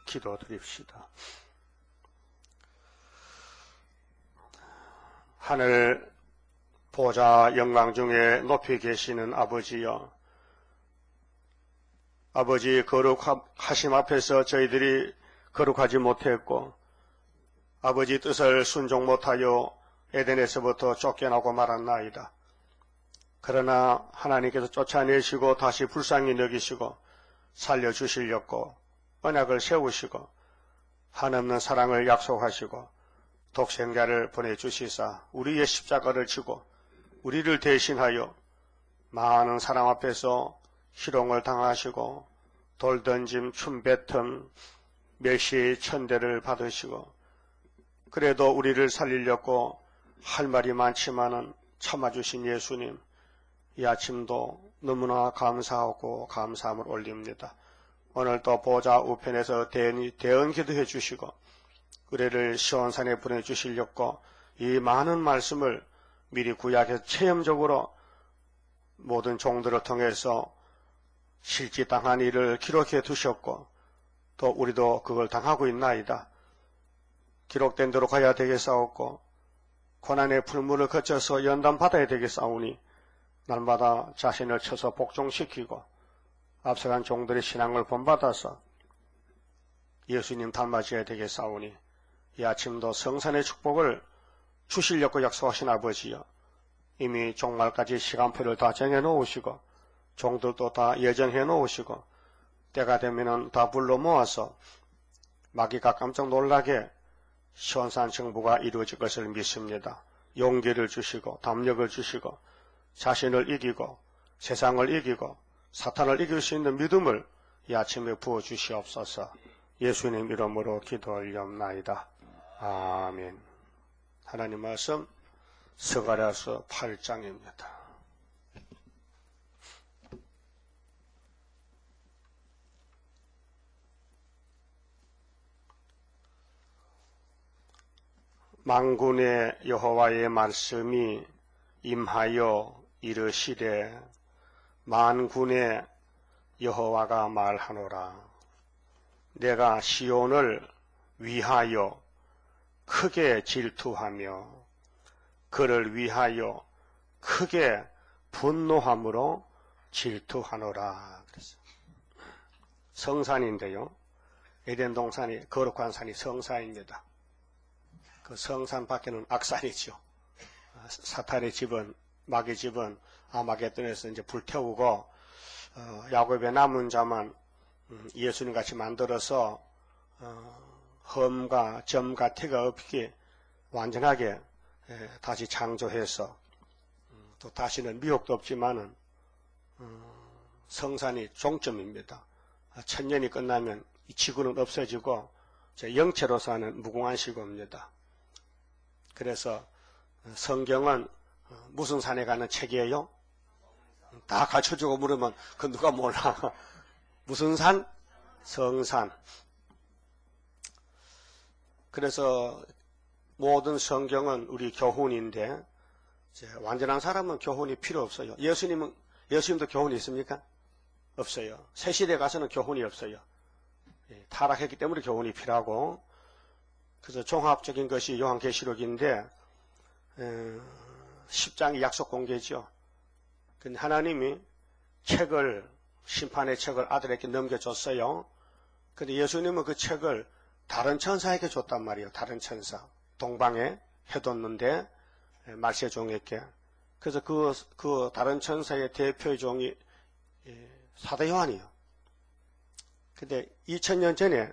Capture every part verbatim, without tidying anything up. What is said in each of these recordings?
기도드립시다. 하늘 보좌 영광 중에 높이 계시는 아버지여, 아버지 거룩하심 앞에서 저희들이 거룩하지 못했고 아버지 뜻을 순종 못하여 에덴에서부터 쫓겨나고 말았나이다. 그러나 하나님께서 쫓아내시고 다시 불쌍히 여기시고 살려주시려고 언약을 세우시고 한없는 사랑을 약속하시고 독생자를 보내주시사 우리의 십자가를 지고 우리를 대신하여 많은 사람 앞에서 희롱을 당하시고 돌던짐, 춤뱉음, 멸시, 천대를 받으시고 그래도 우리를 살리려고 할 말이 많지만은 참아주신 예수님, 이 아침도 너무나 감사하고 감사함을 올립니다. 오늘도 보좌 우편에서 대언, 대언 기도해 주시고 의뢰를 시온산에 보내주시려고 이 많은 말씀을 미리 구약해서 체험적으로 모든 종들을 통해서 실지당한 일을 기록해 두셨고 또 우리도 그걸 당하고 있나이다. 기록된 대로 가야 되겠사옵고 고난의 풀물을 거쳐서 연단받아야 되겠사오니 날마다 자신을 쳐서 복종시키고 앞서간 종들의 신앙을 본받아서 예수님 닮아져야 되겠사오니 이 아침도 성산의 축복을 주시려고 약속하신 아버지여, 이미 종말까지 시간표를 다 정해놓으시고 종들도 다 예정해 놓으시고 때가 되면은 다 불러 모아서 마귀가 깜짝 놀라게 시온산 정부가 이루어질 것을 믿습니다. 용기를 주시고 담력을 주시고 자신을 이기고 세상을 이기고 사탄을 이길 수 있는 믿음을 이 아침에 부어주시옵소서. 예수님 이름으로 기도하옵나이다. 아멘. 하나님 말씀 스가랴서 팔 장입니다. 만군의 여호와의 말씀이 임하여 이르시되 만군의 여호와가 말하노라. 내가 시온을 위하여 크게 질투하며 그를 위하여 크게 분노함으로 질투하노라. 그랬어요. 성산인데요. 에덴 동산이 거룩한 산이 성산입니다. 그 성산 밖에는 악산이죠. 사탄의 집은, 마귀의 집은 아마겟돈에서 이제 불태우고 어, 야곱의 남은 자만 음, 예수님 같이 만들어서 어, 험과 점과 티가 없게 완전하게 에, 다시 창조해서 음, 또 다시는 미혹도 없지만은 음, 성산이 종점입니다. 천년이 끝나면 이 지구는 없어지고 영체로 사는 무궁한 시구입니다. 그래서 성경은 무슨 산에 가는 책이에요? 다 갖춰주고 물으면 그 누가 몰라. 무슨 산? 성산. 그래서 모든 성경은 우리 교훈인데 완전한 사람은 교훈이 필요 없어요. 예수님은 예수님도 교훈이 있습니까? 없어요. 새 시대 가서는 교훈이 없어요. 타락했기 때문에 교훈이 필요하고, 그래서 종합적인 것이 요한계시록인데 십 장이 약속 공개죠. 근데 하나님이 책을, 심판의 책을 아들에게 넘겨줬어요. 근데 예수님은 그 책을 다른 천사에게 줬단 말이에요. 다른 천사. 동방에 해뒀는데 말세 종에게. 그래서 그, 그 다른 천사의 대표의 종이 사도 요한이에요. 근데 이천 년 전에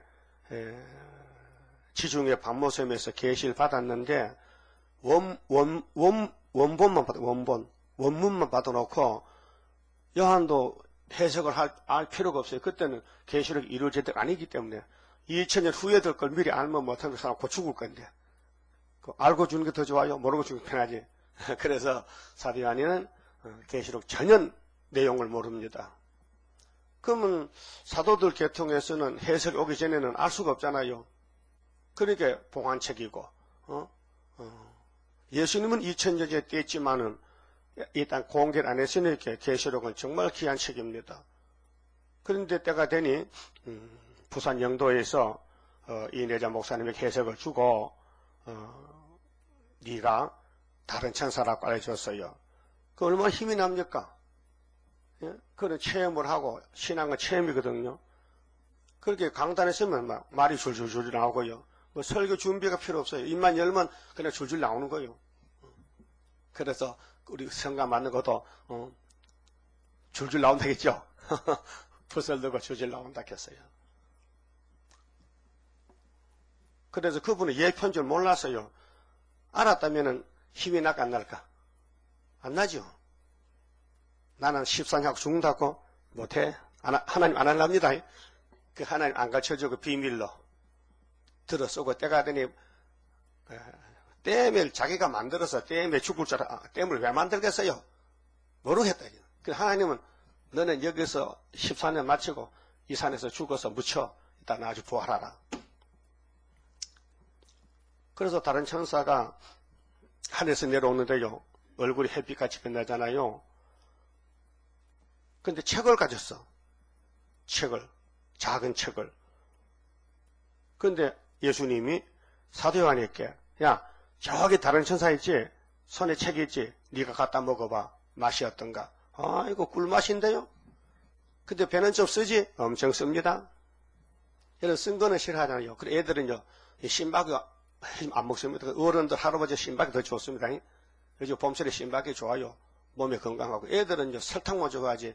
지중해 반모섬에서 계시를 받았는데 원, 원, 원, 원본만 받아, 원본, 원문만 받아놓고 요한도 해석을 할, 알 필요가 없어요. 그때는 계시록이 이루어질 때가 아니기 때문에 이천 년 후에 될 걸 미리 알면 못하는 사람 곧 죽을 건데 그 알고 주는 게 더 좋아요? 모르고 주는 게 편하지. 그래서 사도 요한이는 계시록 전혀 내용을 모릅니다. 그러면 사도들 계통에서는 해석이 오기 전에는 알 수가 없잖아요. 그러니까 봉안책이고, 어? 어. 예수님은 이천 년째 뗐지만은 일단 공개를 안 했으니까 계시록은 정말 귀한 책입니다. 그런데 때가 되니 음, 부산 영도에서 어, 이내자 목사님에게 해석을 주고 어, 네가 다른 천사라고 알려줬어요. 그 얼마나 힘이 납니까? 예? 그런 체험을 하고 신앙은 체험이거든요. 그렇게 강단에 서면 막 말이 줄줄줄 나오고요. 뭐 설교 준비가 필요 없어요. 입만 열면 그냥 줄줄 나오는 거예요. 그래서 우리 성가 맞는 것도 어, 줄줄 나온다겠죠. 붓을 넣고 줄줄 나온다 했어요. 그래서 그분은 예표인 줄 몰랐어요. 알았다면 힘이 날까 안 날까? 안 나죠. 나는 십사냐고 죽는다고 못해. 하나님 안 하랍니다. 그 하나님 안 가르쳐주고 비밀로 들어쓰고 때가 되니 댐을 자기가 만들어서 댐에 죽을 줄 알아. 댐을 왜 만들겠어요? 모르겠다. 그 하나님은 너는 여기서 십사 년 마치고 이 산에서 죽어서 묻혀 일단 아주 부활하라. 그래서 다른 천사가 하늘에서 내려오는데요. 얼굴이 햇빛같이 빛나잖아요. 근데 책을 가졌어. 책을. 작은 책을. 근데 예수님이 사도 요한에게 야 저기 다른 천사 있지? 손에 책이 있지? 네가 갖다 먹어봐. 맛이 어떤가? 아 이거 꿀맛인데요? 근데 배는 좀 쓰지? 엄청 씁니다. 얘는 쓴 거는 싫어하잖아요. 그래 애들은요 신박이 안 먹습니다. 어른들 할아버지 신박이 더 좋습니다. 요즘 봄철에 신박이 좋아요. 몸에 건강하고. 애들은요 설탕만 좋아하지.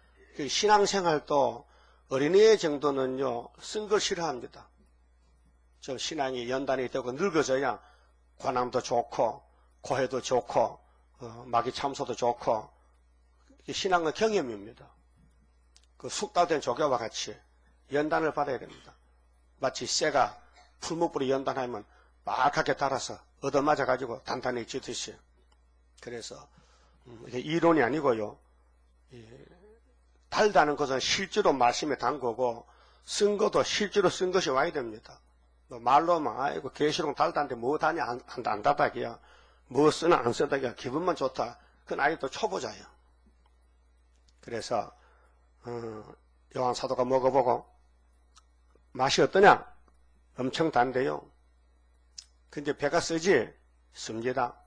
신앙생활도 어린애 정도는요 쓴 걸 싫어합니다. 저 신앙이 연단이 되고 늙어져야 관함도 좋고 고해도 좋고 어, 마귀 참소도 좋고 신앙은 경험입니다. 그 숙달된 조교와 같이 연단을 받아야 됩니다. 마치 쇠가 풀무불에 연단하면 막하게 달아서 얻어맞아 가지고 단단해지듯이. 그래서 음, 이게 이론이 아니고요. 예, 달다는 것은 실제로 말씀에 담그고 쓴 것도 실제로 쓴 것이 와야 됩니다. 뭐 말로만 아이고 계시록 달다는데 뭐 다냐 안, 안, 안 다다기야 뭐 쓰나 안 쓰다기야 기분만 좋다. 그건 아직도 초보자예요. 그래서 어, 요한 사도가 먹어보고 맛이 어떠냐? 엄청 단데요. 근데 배가 쓰지? 씁니다.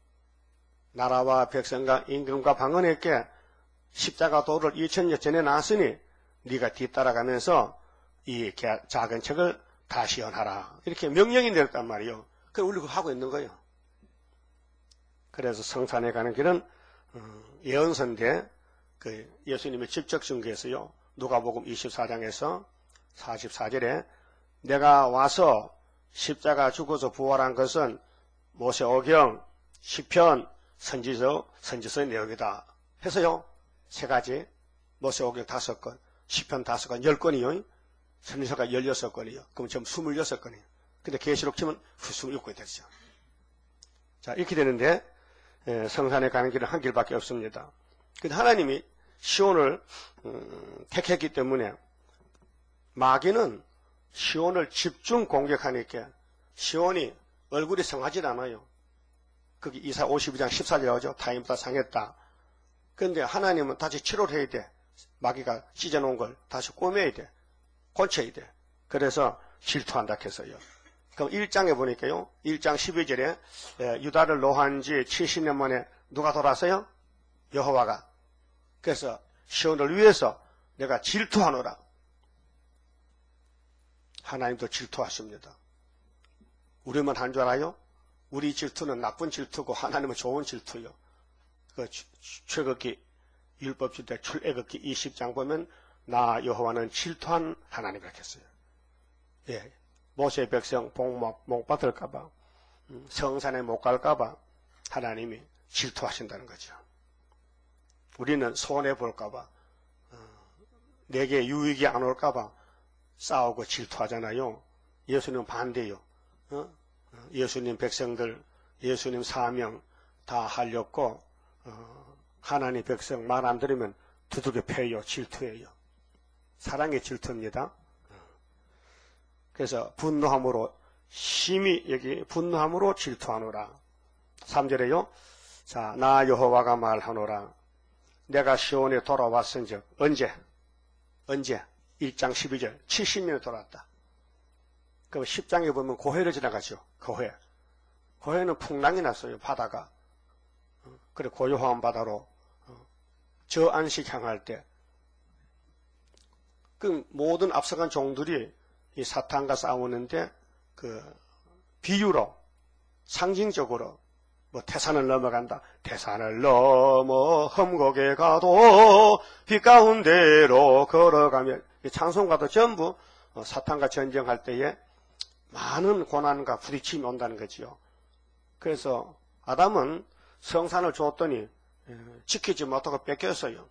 나라와 백성과 임금과 방언에게 십자가 도를 이천 년 전에 나왔으니 네가 뒤따라가면서 이 작은 책을 다시 연하라. 이렇게 명령이 내렸단 말이에요. 그걸 우리가 하고 있는 거예요. 그래서 성산에 가는 길은 예언서인데 그 예수님의 직접 증거에서요. 누가복음 이십사 장에서 사십사 절에 내가 와서 십자가 죽어서 부활한 것은 모세오경, 시편, 선지서, 선지서의 내용이다. 해서요. 세 가지, 모세오경 다섯 건, 시편 다섯 건, 열 건이요. 선지서가 열여섯 건이요. 그럼 전부 스물여섯 건이요. 근데 계시록 치면 스물일곱 건이 됐죠. 자, 이렇게 되는데 성산에 가는 길은 한 길밖에 없습니다. 근데 하나님이 시온을 음, 택했기 때문에 마귀는 시온을 집중 공격하니까 시온이 얼굴이 성하지 않아요. 거기 이사 오십이 장 십사 절 나오죠. 타인보다 상했다. 그런데 하나님은 다시 치료를 해야 돼. 마귀가 찢어놓은 걸 다시 꼬매야 돼. 고쳐야 돼. 그래서 질투한다 했어요. 그럼 일 장에 보니까요. 일 장 십이 절에 유다를 노한 지 칠십 년 만에 누가 돌아서요? 여호와가. 그래서 시온을 위해서 내가 질투하노라. 하나님도 질투하십니다. 우리만 한 줄 알아요? 우리 질투는 나쁜 질투고 하나님은 좋은 질투요. 그 출애굽기 율법주대 출애굽기 이십 장 보면 나 여호와는 질투한 하나님이라고 했어요. 예, 모세 백성 복 못 받을까봐 성산에 못 갈까봐 하나님이 질투하신다는 거죠. 우리는 손해볼까봐 내게 유익이 안 올까봐 싸우고 질투하잖아요. 예수님은 반대요. 어? 예수님 백성들, 예수님 사명 다 하려고 어, 하나님 백성 말 안 들으면 두들겨 패요. 질투해요. 사랑의 질투입니다. 그래서 분노함으로 심히 여기 분노함으로 질투하노라. 삼 절에요. 자, 나 여호와가 말하노라. 내가 시온에 돌아왔은즉 언제? 언제? 일 장 십이 절 칠십 년에 돌아왔다. 그 십 장에 보면 고해를 지나가죠. 고해. 고해는 풍랑이 났어요. 바다가. 그래 고요한 바다로 저 안식 향할 때 그 모든 앞서간 종들이 이 사탄과 싸우는데 그 비유로 상징적으로 뭐 태산을 넘어간다. 태산을 넘어 험곡에 가도 빛 가운데로 걸어가며 찬송가도 전부 사탄과 전쟁할 때에 많은 고난과 부딪힘이 온다는 거지요. 그래서 아담은 성산을 줬더니 지키지 못하고 뺏겼어요.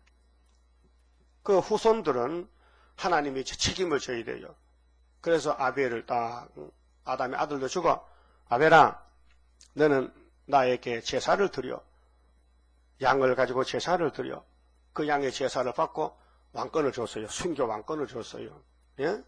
그 후손들은 하나님이 책임을 져야 돼요. 그래서 아벨을 딱 아담의 아들도 죽어. 아벨아, 너는 나에게 제사를 드려. 양을 가지고 제사를 드려. 그 양의 제사를 받고 왕권을 줬어요. 순교 왕권을 줬어요. 예?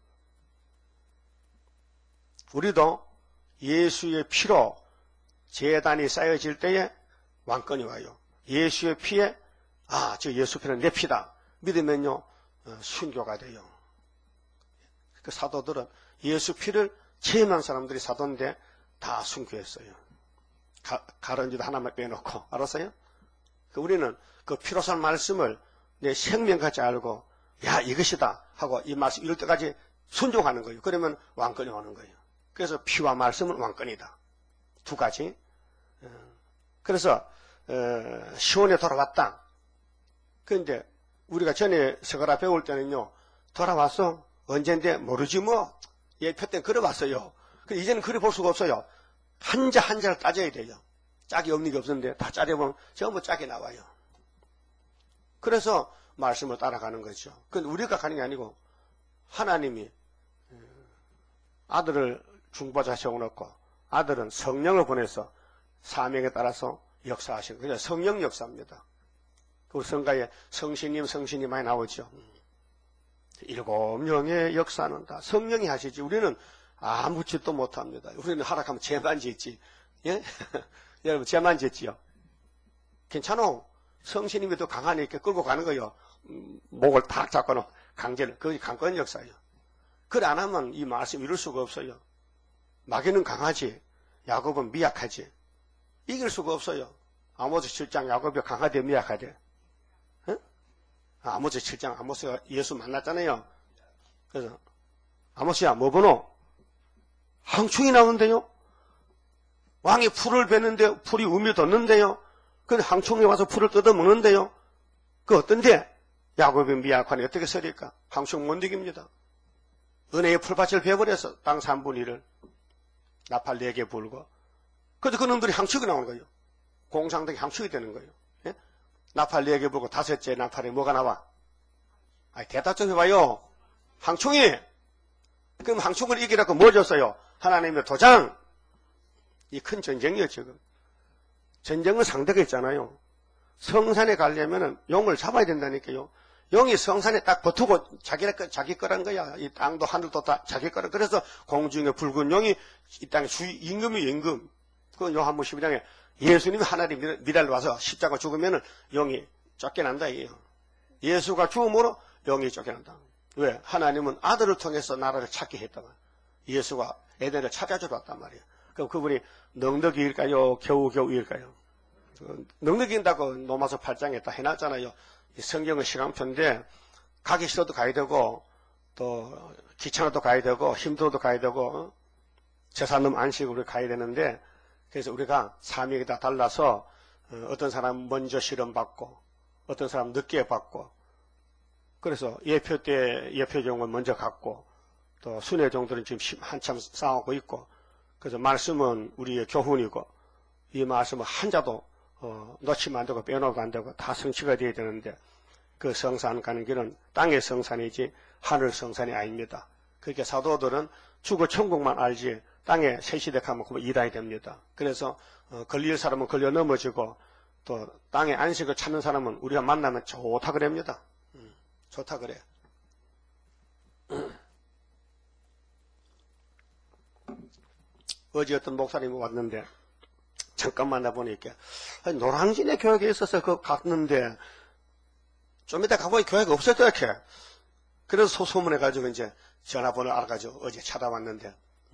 우리도 예수의 피로 제단이 쌓여질 때에 왕권이 와요. 예수의 피에 아, 저 예수 피는 내 피다 믿으면요 어, 순교가 돼요. 그 사도들은 예수 피를 체험한 사람들이 사도인데 다 순교했어요. 가, 가론지도 하나만 빼놓고 알았어요? 그 우리는 그 피로 산 말씀을 내 생명같이 알고 야 이것이다 하고 이 말씀 이럴 때까지 순종하는 거예요. 그러면 왕권이 오는 거예요. 그래서 피와 말씀은 왕권이다. 두 가지. 그래서 시온에 돌아왔다. 그런데 우리가 전에 서가라 배울 때는요. 돌아왔어? 언젠데 모르지 뭐. 예표 때는 걸어왔어요. 이제는 그리 볼 수가 없어요. 한자 한자를 따져야 돼요. 짝이 없는 게 없는데 다 짜려보면 전부 짝이 나와요. 그래서 말씀을 따라가는 거죠. 그런데 우리가 가는 게 아니고 하나님이 아들을 중보자 세워놓고 아들은 성령을 보내서 사명에 따라서 역사하시는 거죠. 성령 역사입니다. 그 성가에 성신님 성신이 많이 나오죠. 일곱 명의 역사는 다 성령이 하시지 우리는 아무 짓도 못합니다. 우리는 하락하면 죄만 짓지. 예? 여러분 죄만 짓지요. 괜찮아. 성신님이 더 강하니까 끌고 가는 거예요. 목을 탁 잡고는 강제를. 그게 강권 역사예요. 그래 안 하면 이 말씀 이룰 수가 없어요. 마귀는 강하지. 야곱은 미약하지. 이길 수가 없어요. 아모스 칠 장 야곱이 강하대 미약하대. 어? 아모스 칠 장 아모스가 예수 만났잖아요. 그래서 아모스야 뭐 보노? 항충이 나오는데요. 왕이 풀을 베는데 풀이 우미 돋는데요. 근데 항충이 와서 풀을 뜯어먹는데요. 그 어떤데? 야곱이 미약하니 어떻게 서릴까? 항충 못 이깁니다. 은혜의 풀밭을 베버려서 땅 삼분의 일을 나팔 네 개 불고. 그래도 그놈들이 항축이 나오는 거예요. 공상덕이 항축이 되는 거예요. 예? 나팔 네 개 불고 다섯째 나팔에 뭐가 나와? 아니, 대답 좀 해봐요. 항충이. 그럼 항충을 이기라고 뭐 줬어요? 하나님의 도장. 이 큰 전쟁이에요, 지금. 전쟁은 상대가 있잖아요. 성산에 가려면 용을 잡아야 된다니까요. 용이 성산에 딱 붙고 자기, 자기 거란 거야. 이 땅도 하늘도 다 자기 거라. 그래서 공중에 붉은 용이 이 땅에 주, 임금이 임금. 그 요한복음 십이 장에 예수님이 하나님 미랄로 와서 십자가 죽으면 용이 쫓겨난다. 이게요. 예수가 죽음으로 용이 쫓겨난다. 왜? 하나님은 아들을 통해서 나라를 찾게 했다가 예수가 에덴을 찾아주러 왔단 말이에요. 그럼 그분이 넉넉이일까요? 겨우겨우일까요? 넉넉인다고 로마서 팔 장에 다 해놨잖아요. 성경은 시간표인데 가기 싫어도 가야 되고 또 귀찮아도 가야 되고 힘들어도 가야 되고 제사놈 안식으로 가야 되는데 그래서 우리가 사명이 다 달라서 어떤 사람 먼저 실험받고 어떤 사람 늦게 받고 그래서 예표 때 예표종은 먼저 갖고 또 순회종들은 지금 한참 싸우고 있고 그래서 말씀은 우리의 교훈이고 이 말씀은 한자도 어, 놓치면 안 되고 빼놓으면 안 되고 다 성취가 되어야 되는데 그 성산 가는 길은 땅의 성산이지 하늘 성산이 아닙니다. 그렇게 사도들은 죽어 천국만 알지 땅에 새시대 가면 그만 일해야 됩니다. 그래서 어, 걸릴 사람은 걸려 넘어지고 또 땅에 안식을 찾는 사람은 우리가 만나면 좋다 그럽니다. 음, 좋다 그래. 어제 어떤 목사님이 왔는데 잠깐 만나보니까 노량진에 교회가 있어서 그 갔는데 좀 이따 가보니 교회가 없었다 이렇게. 그래서 소소문해가지고 이제 전화번호 알아가지고 어제 찾아왔는데,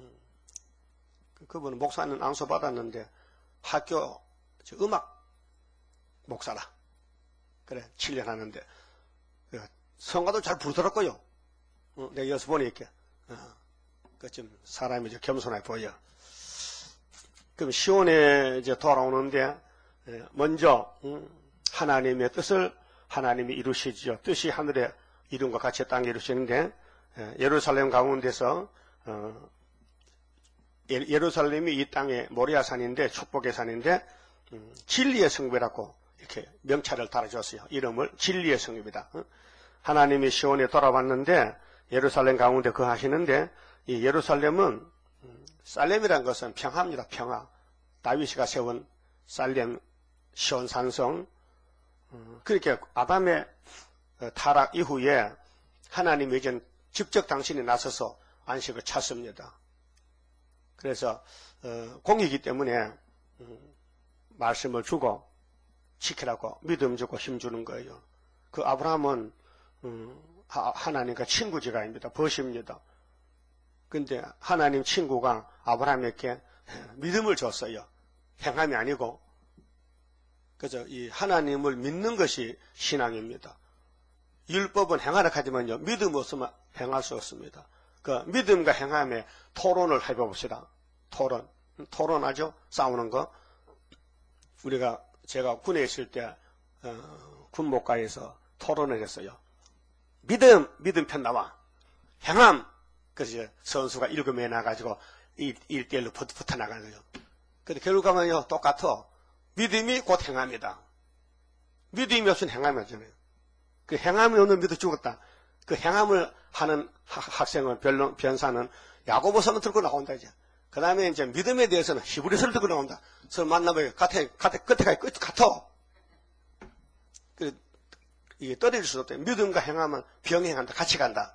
그분은 목사는 안수 받았는데 학교 음악 목사라. 그래, 칠 년 하는데 성가도 잘 부르더라고요. 어, 내가 여기서 보니까 어, 그 좀 사람이 좀 겸손해 보여. 그럼 시온에 이제 돌아오는데 먼저 음, 하나님의 뜻을 하나님이 이루시죠. 뜻이 하늘에 이룬 것 같이 땅에 이루시는데 예루살렘 가운데서 어, 예루살렘이 이 땅의 모리아산인데 축복의 산인데 음, 진리의 성읍이라고 이렇게 명찰을 달아줬어요. 이름을 진리의 성읍이다. 하나님이 시온에 돌아왔는데 예루살렘 가운데 거하시는데 이 예루살렘은 살렘이라는 것은 평화입니다. 평화. 다윗이가 세운 살렘 시온 산성. 그렇게 아담의 타락 이후에 하나님이 이제 직접 당신이 나서서 안식을 찾습니다. 그래서 공이기 때문에 말씀을 주고 지키라고 믿음 주고 힘 주는 거예요. 그 아브라함은 하나님과 친구지간입니다. 벗입니다. 근데 하나님 친구가 아브라함에게 믿음을 줬어요. 행함이 아니고. 그래서 이 하나님을 믿는 것이 신앙입니다. 율법은 행하라 하지만요, 믿음 없으면 행할 수 없습니다. 그 믿음과 행함의 토론을 해봅시다. 토론. 토론하죠? 싸우는 거. 우리가, 제가 군에 있을 때, 어, 군목가에서 토론을 했어요. 믿음, 믿음 편 나와. 행함. 그래서 선수가 일곱 명이 나가지고 일 대일로 붙어 나가는 거예요. 근데 결과는요, 똑같아. 믿음이 곧 행함이다. 믿음이 없으면 행함이 없잖아요. 그 행함이 없는 믿음 죽었다. 그 행함을 하는 학생은, 변론, 변사는 야고보서는 들고 나온다, 이제. 그 다음에 이제 믿음에 대해서는 히브리서를 들고 나온다. 서로 만나면 같아, 같아, 끝에 끝 같아. 그, 이게 떨어질 수도 없다. 믿음과 행함은 병행한다. 같이 간다.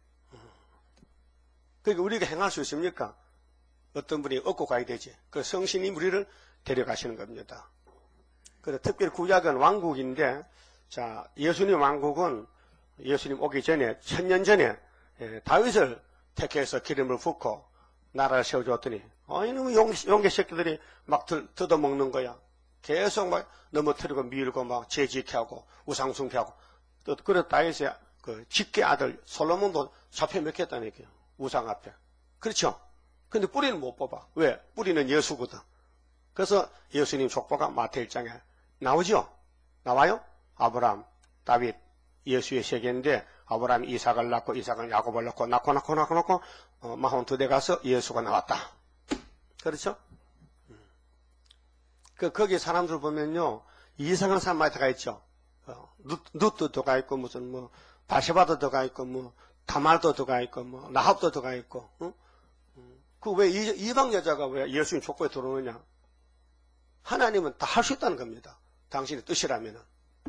그러니까 우리가 행할 수 있습니까? 어떤 분이 얻고 가야 되지. 그 성신이 우리를 데려가시는 겁니다. 그래서 특별히 구약은 왕국인데, 자, 예수님 왕국은 예수님 오기 전에, 천년 전에, 예, 다윗을 택해서 기름을 붓고 나라를 세워줬더니, 아, 이놈의 용계 새끼들이 막 들, 뜯어먹는 거야. 계속 막 넘어뜨리고 밀고 막 죄짓게 우상숭배하고. 또, 그래서 다윗의 그 직계 아들 솔로몬도 잡혀 먹혔다니까요. 우상 앞에. 그렇죠? 근데 뿌리는 못 뽑아. 왜? 뿌리는 예수거든. 그래서 예수님 족보가 마태 일 장에 나오죠? 나와요? 아브라함, 다윗, 예수의 세계인데 아브라함이 이삭을 낳고 이삭은 야곱을 낳고 낳고 낳고 낳고 낳고 어, 마흔두 대 가서 예수가 나왔다. 그렇죠? 그 거기 사람들 보면요 이상한 사람 많이 들어가 있죠. 어, 룻도 들어가 있고 무슨 뭐 바세바도 들어가 있고 뭐 다말도 들어가 있고 뭐 나합도 들어가 있고. 어? 그 왜 이방 여자가 왜 예수님 족보에 들어오느냐? 하나님은 다 할 수 있다는 겁니다. 당신의 뜻이라면은.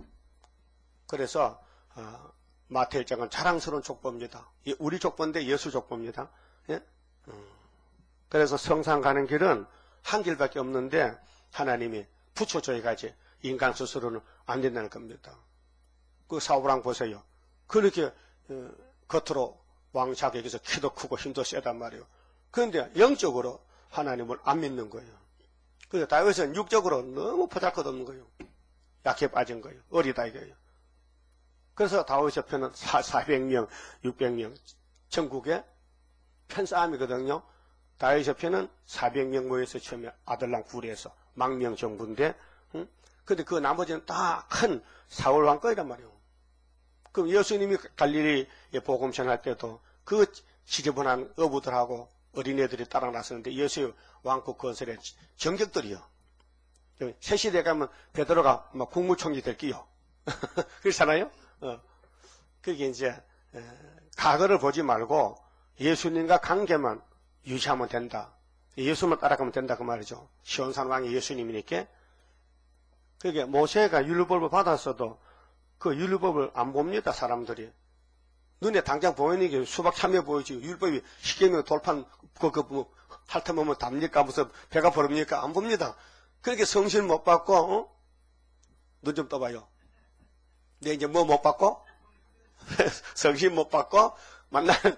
그래서 어, 마태 일 장은 자랑스러운 족보입니다. 우리 족보인데 예수 족보입니다. 예? 음. 그래서 성상 가는 길은 한 길밖에 없는데 하나님이 붙여줘야 가지 인간 스스로는 안 된다는 겁니다. 그 사울왕 보세요. 그렇게 어, 겉으로 왕 자격에서 키도 크고 힘도 세단 말이에요. 그런데 영적으로 하나님을 안 믿는 거예요. 그래서 다윗은 육적으로 너무 보잘것없는 거예요. 약해 빠진 거예요. 어리다 이거예요. 그래서 다윗의 편은 사백 명, 육백 명 전국에 편싸움이거든요. 다윗의 편은 사백 명 모여서 처음에 아들랑 구리에서 망명 정부인데, 응? 근데 그 나머지는 다 큰 사울 왕 거이란 말이에요. 그럼 예수님이 갈릴리에 복음 전할 때도 그 지저분한 어부들하고 어린애들이 따라 나서는데 예수의 왕국 건설에 정적들이요. 새 시대 가면 베드로가 막 국무총리 될 끼요. 그렇잖아요? 어. 그게 이제, 에, 과거를 보지 말고 예수님과 관계만 유지하면 된다. 예수만 따라가면 된다. 그 말이죠. 시온산 왕이 예수님이니까. 그게 모세가 율법을 받았어도 그 율법을 안 봅니다. 사람들이. 눈에 당장 보이는 게 수박 참여 보이지. 율법이 십계명 돌판, 그, 그, 뭐, 핥아보면 답니까? 무슨 배가 부릅니까? 안 봅니다. 그렇게 성실 못 받고, 어? 눈 좀 떠봐요. 내 이제 뭐 못 받고? 성실 못 받고, 만날,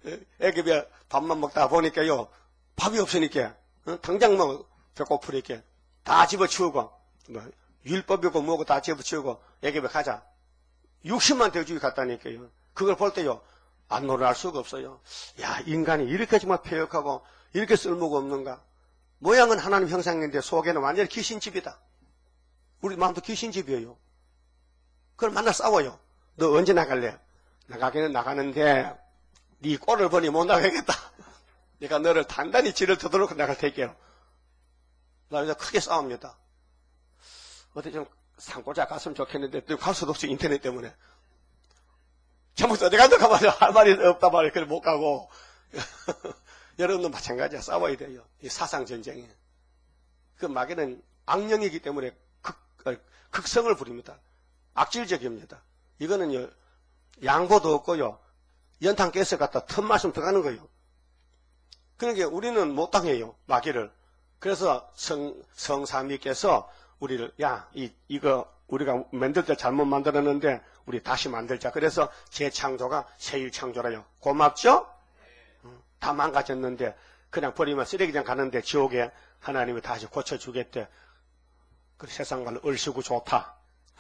애기비 밥만 먹다 보니까요, 밥이 없으니까, 어? 당장 뭐, 배고프니까, 다 집어치우고, 뭐, 율법이고 뭐고 다 집어치우고, 애기비 가자. 육십만 대주기 갔다니까요. 그걸 볼 때요, 안 놀랄 수가 없어요. 야, 인간이 이렇게 정말 폐역하고, 이렇게 쓸모가 없는가. 모양은 하나님 형상인데 속에는 완전히 귀신집이다. 우리 마음도 귀신집이에요. 그걸 만나 싸워요. 너 언제 나갈래? 나가기는 나가는데 네 꼴을 보니 못 나가겠다. 내가 너를 단단히 지를 터놓고 나갈 테니까요. 나중에 크게 싸웁니다. 어디 좀 산골자 갔으면 좋겠는데 또 갈 수도 없이 인터넷 때문에. 전부터 어디 간다 가봐요. 할 말이 없다 말이에요. 그래 못 가고. 여러분도 마찬가지야. 싸워야 돼요. 이 사상전쟁에. 그 마귀는 악령이기 때문에 극, 극성을 부립니다. 악질적입니다. 이거는요, 양보도 없고요, 연탄 깨서 갖다 틈마좀 들어가는 거예요. 그러니까 우리는 못 당해요, 마귀를. 그래서 성, 성삼위께서 우리를, 야, 이, 이거 우리가 만들 때 잘못 만들었는데 우리 다시 만들자. 그래서 재창조가 새일창조라요. 고맙죠? 다 망가졌는데 그냥 버리면 쓰레기장 가는데 지옥에 하나님이 다시 고쳐주겠대. 그 세상 말로 얼씨구 좋다.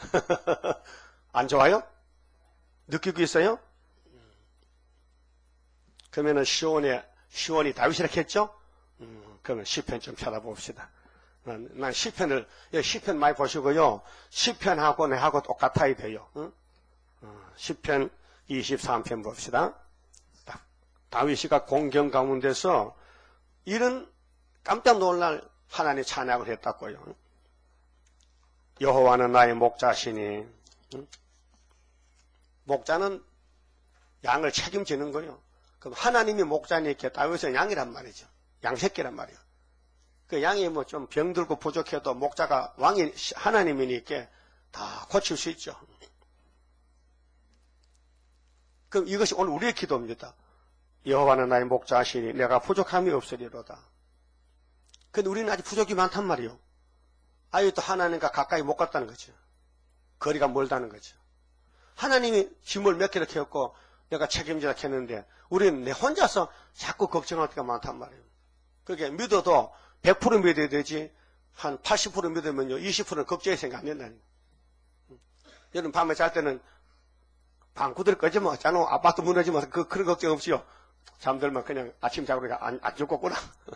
안 좋아요? 느끼고 있어요? 그러면은 시온에, 시온이 다윗이라 했죠? 음, 그러면 시편 좀 찾아봅시다. 난, 난 시편을, 시편 많이 보시고요. 시편하고 내하고 똑같아야 돼요. 응? 어, 시편 이십삼 편 봅시다. 다윗이가 공경 가운데서 이런 깜짝 놀랄 하나님의 찬양을 했다고요. 여호와는 나의 목자시니. 응? 목자는 양을 책임지는 거예요. 그럼 하나님이 목자니까 다윗은 양이란 말이죠. 양새끼란 말이에요. 그 양이 뭐 좀 병들고 부족해도 목자가 왕이 하나님이니까 다 고칠 수 있죠. 그럼 이것이 오늘 우리의 기도입니다. 여호와는 나의 목자시니 내가 부족함이 없으리로다. 근데 우리는 아직 부족이 많단 말이에요. 아직도 하나님과 가까이 못 갔다는 거죠. 거리가 멀다는 거죠. 하나님이 짐을 몇 개를 캐었고 내가 책임지라 했는데 우리는 내 혼자서 자꾸 걱정할 때가 많단 말이에요. 그렇게 믿어도 백 퍼센트 믿어야 되지 한 팔십 퍼센트 믿으면요 이십 퍼센트는 걱정이 생각 안 된다는 거예요. 여러분 밤에 잘 때는 방구들 꺼지면 어쩌노 아파트 무너지면 그, 그런 걱정 없이요. 잠들면 그냥 아침 자고 안, 안 죽겠구나.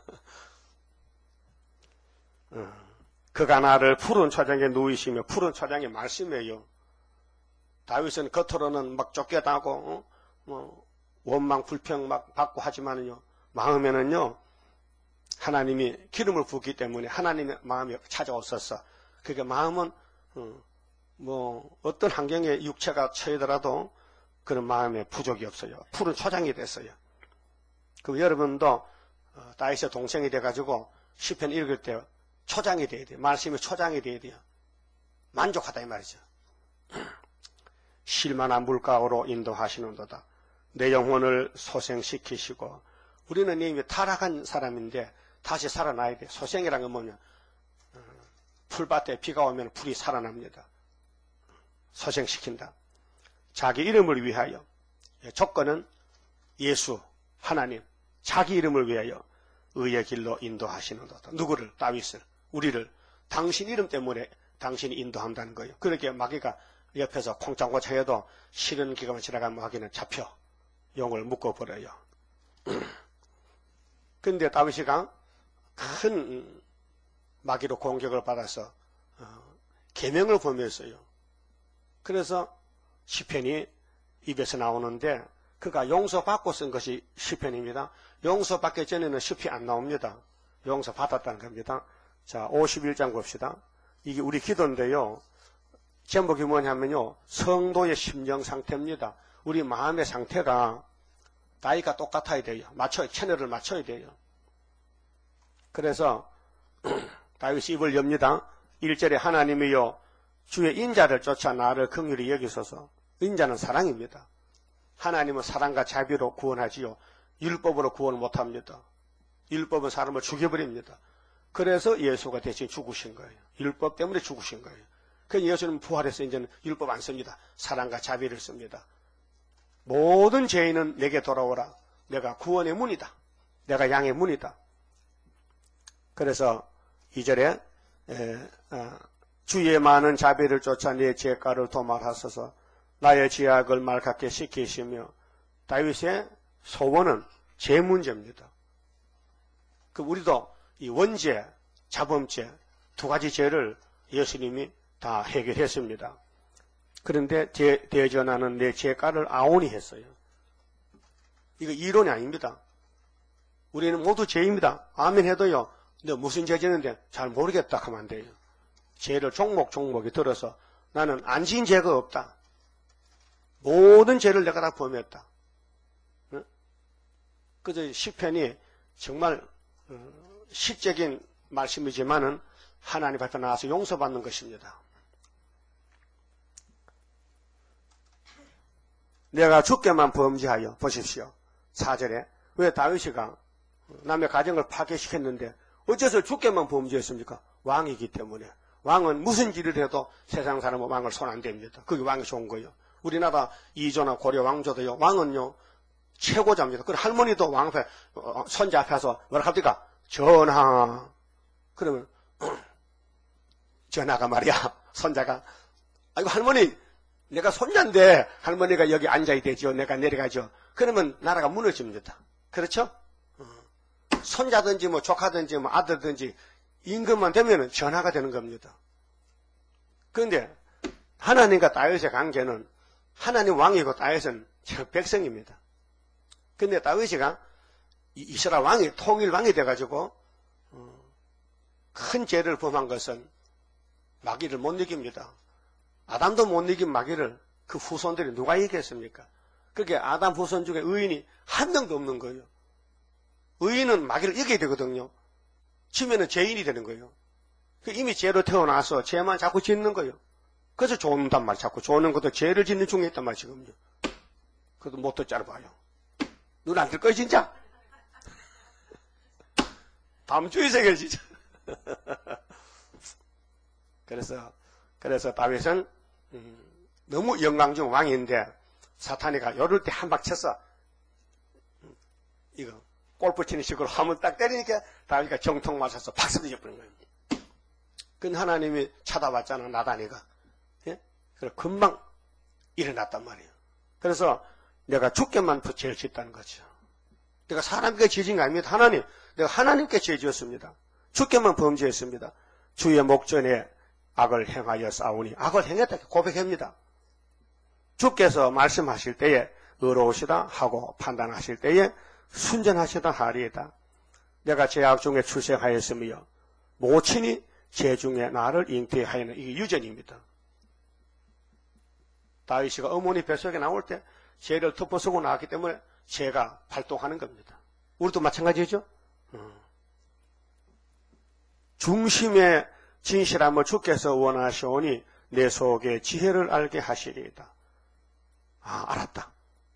그가 나를 푸른 초장에 누이시며 푸른 초장의 말씀이에요. 다윗은 겉으로는 막 쫓겨나고 어? 뭐 원망 불평 막 받고 하지만은요 마음에는요 하나님이 기름을 붓기 때문에 하나님의 마음이 찾아왔었어. 그러니까 마음은 어, 뭐 어떤 환경에 육체가 처하더라도 그런 마음에 부족이 없어요. 푸른 초장이 됐어요. 그 여러분도 어, 다윗의 동생이 돼가지고 시편 읽을 때 초장이 돼야 돼요. 말씀이 초장이 돼야 돼요. 만족하다 이 말이죠. 실만한 물가로 인도하시는도다. 내 영혼을 소생시키시고 우리는 이미 타락한 사람인데 다시 살아나야 돼. 소생이란 건 뭐냐? 풀밭에 비가 오면 풀이 살아납니다. 소생시킨다. 자기 이름을 위하여 조건은 예수 하나님 자기 이름을 위하여 의의 길로 인도하시는도다. 누구를? 다윗을 우리를 당신 이름 때문에 당신이 인도한다는 거예요. 그렇게 마귀가 옆에서 콩짱고 차여도 싫은 기간만 지나가면 마귀는 잡혀 용을 묶어버려요. 근데 다윗이가 큰 마귀로 공격을 받아서 계명을 범했어요. 그래서 시편이 입에서 나오는데 그가 용서받고 쓴 것이 시편입니다. 용서받기 전에는 시편이 안 나옵니다. 용서받았다는 겁니다. 자, 오십일 장 봅시다. 이게 우리 기도인데요. 제목이 뭐냐면요. 성도의 심령 상태입니다. 우리 마음의 상태가 나이가 똑같아야 돼요. 맞춰, 채널을 맞춰야 돼요. 그래서 다윗이 입을 엽니다. 일 절에 하나님이여 주의 인자를 쫓아 나를 긍휼히 여기소서. 인자는 사랑입니다. 하나님은 사랑과 자비로 구원하지요. 율법으로 구원을 못합니다. 율법은 사람을 죽여버립니다. 그래서 예수가 대신 죽으신 거예요. 율법 때문에 죽으신 거예요. 그래서 예수는 부활해서 이제는 율법 안 씁니다. 사랑과 자비를 씁니다. 모든 죄인은 내게 돌아오라. 내가 구원의 문이다. 내가 양의 문이다. 그래서 이 절에 에, 어, 주의 많은 자비를 쫓아 내 죄가를 도말하소서 나의 죄악을 말갛게 씻기시며 다윗의 소원은 죄 문제입니다. 그 우리도 이 원죄, 자범죄 두 가지 죄를 예수님이 다 해결했습니다. 그런데 제, 대전하는 내 죄가를 아온이 했어요. 이거 이론이 아닙니다. 우리는 모두 죄입니다. 아멘 해도요. 근데 무슨 죄 지는데 잘 모르겠다 하면 안 돼요. 죄를 종목 종목이 들어서 나는 안 지은 죄가 없다. 모든 죄를 내가 다 범했다. 응? 그저 시편이 정말 어, 시적인 말씀이지만은 하나님 앞에 나와서 용서받는 것입니다. 내가 주께만 범죄하여 보십시오. 사 절에 왜 다윗이가 남의 가정을 파괴시켰는데 어째서 주께만 범죄했습니까? 왕이기 때문에. 왕은 무슨 일을 해도 세상 사람은 왕을 손 안 댑니다. 그게 왕이 좋은 거예요. 우리나라 이조나 고려 왕조도요. 왕은요 최고자입니다. 그 할머니도 왕 앞에 손자 앞에서 뭐라 합니까? 전하. 그러면 전하가 말이야. 손자가 아이고 할머니 내가 손자인데 할머니가 여기 앉아야 되죠. 내가 내려가죠. 그러면 나라가 무너집니다. 그렇죠? 손자든지 뭐 조카든지 뭐 아들든지 임금만 되면은 전하가 되는 겁니다. 그런데 하나님과 다윗의 관계는 하나님 왕이고 다윗은 백성입니다. 그런데 다윗이가 이스라엘 왕이 통일 왕이 돼가지고 큰 죄를 범한 것은 마귀를 못 이깁니다. 아담도 못 이긴 마귀를 그 후손들이 누가 이겼습니까? 그게 아담 후손 중에 의인이 한 명도 없는 거예요. 의인은 마귀를 이겨야 되거든요. 지면은 죄인이 되는 거예요. 이미 죄로 태어나서 죄만 자꾸 짓는 거예요. 그래서 좋는단 말, 자꾸 좋는 것도 죄를 짓는 중에 있단 말, 지금요. 그래도 못 듣잖아 봐요. 눈 안 뜰 거야, 진짜? 다음 주에 새겨, 진짜. 그래서, 그래서 다윗은, 음, 너무 영광중 왕인데, 사탄이가 요럴 때 한 박 쳤어. 이거, 골프 치는 식으로 하면 딱 때리니까 다윗이가 정통 맞아서 박수도 쳐버린 거예요. 그건 하나님이 찾아왔잖아, 나단이가. 예? 그래서 금방 일어났단 말이에요. 그래서 내가 주께만 죄를 짓다는 거죠. 내가 사람에게 지은 게 아닙니다. 하나님, 내가 하나님께 죄 지었습니다. 주께만 범죄했습니다. 주의 목전에 악을 행하여 싸우니 악을 행했다 고백합니다. 주께서 말씀하실 때에 의로우시다 하고 판단하실 때에 순전하시다 하리이다. 내가 죄악 중에 출생하였으며 모친이 죄 중에 나를 잉태하여는 이게 유전입니다. 다윗이가 어머니 뱃속에 나올 때 죄를 덮어쓰고 나왔기 때문에 죄가 발동하는 겁니다. 우리도 마찬가지죠. 중심의 진실함을 주께서 원하시오니 내 속에 지혜를 알게 하시리이다. 아, 알았다.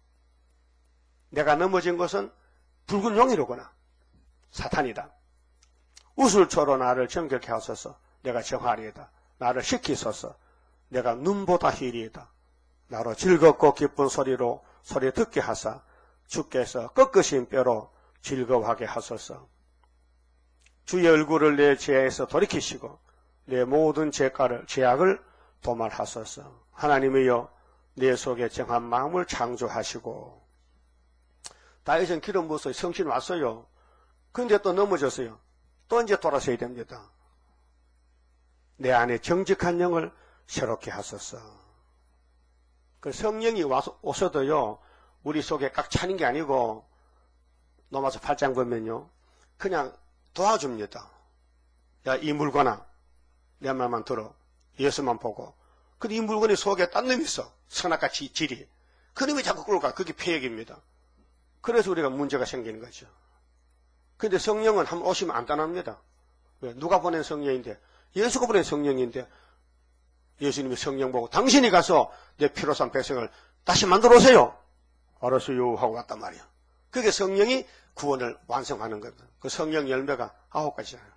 내가 넘어진 것은 붉은 용이로구나. 사탄이다. 우슬초로 나를 정결케 하소서. 내가 정하리이다. 나를 시키소서. 내가 눈보다 희리이다. 나로 즐겁고 기쁜 소리로 소리 듣게 하사 주께서 꺾으신 뼈로 즐거워하게 하소서. 주의 얼굴을 내 죄에서 돌이키시고 내 모든 죄가를 죄악을 도말하소서. 하나님이여 내 속에 정한 마음을 창조하시고. 다윗은 기름 부어서 성신 왔어요. 근데 또 넘어졌어요. 또 이제 돌아서야 됩니다. 내 안에 정직한 영을 새롭게 하소서. 그 성령이 와서 오셔도요, 우리 속에 꽉 차는 게 아니고, 로마서 팔 장 보면요, 그냥 도와줍니다. 야, 이 물건아, 내 말만 들어. 예수만 보고. 근데 이 물건이 속에 딴 놈이 있어. 선악같이 질이. 그 놈이 자꾸 끌고 가. 그게 폐역입니다. 그래서 우리가 문제가 생기는 거죠. 근데 성령은 한번 오시면 안 떠납니다. 왜? 누가 보낸 성령인데? 예수가 보낸 성령인데, 예수님이 성령 보고 당신이 가서 내 피로 산 백성을 다시 만들어 오세요. 알았어요 하고 왔단 말이야. 그게 성령이 구원을 완성하는 겁니다. 그 성령 열매가 아홉 가지잖아요.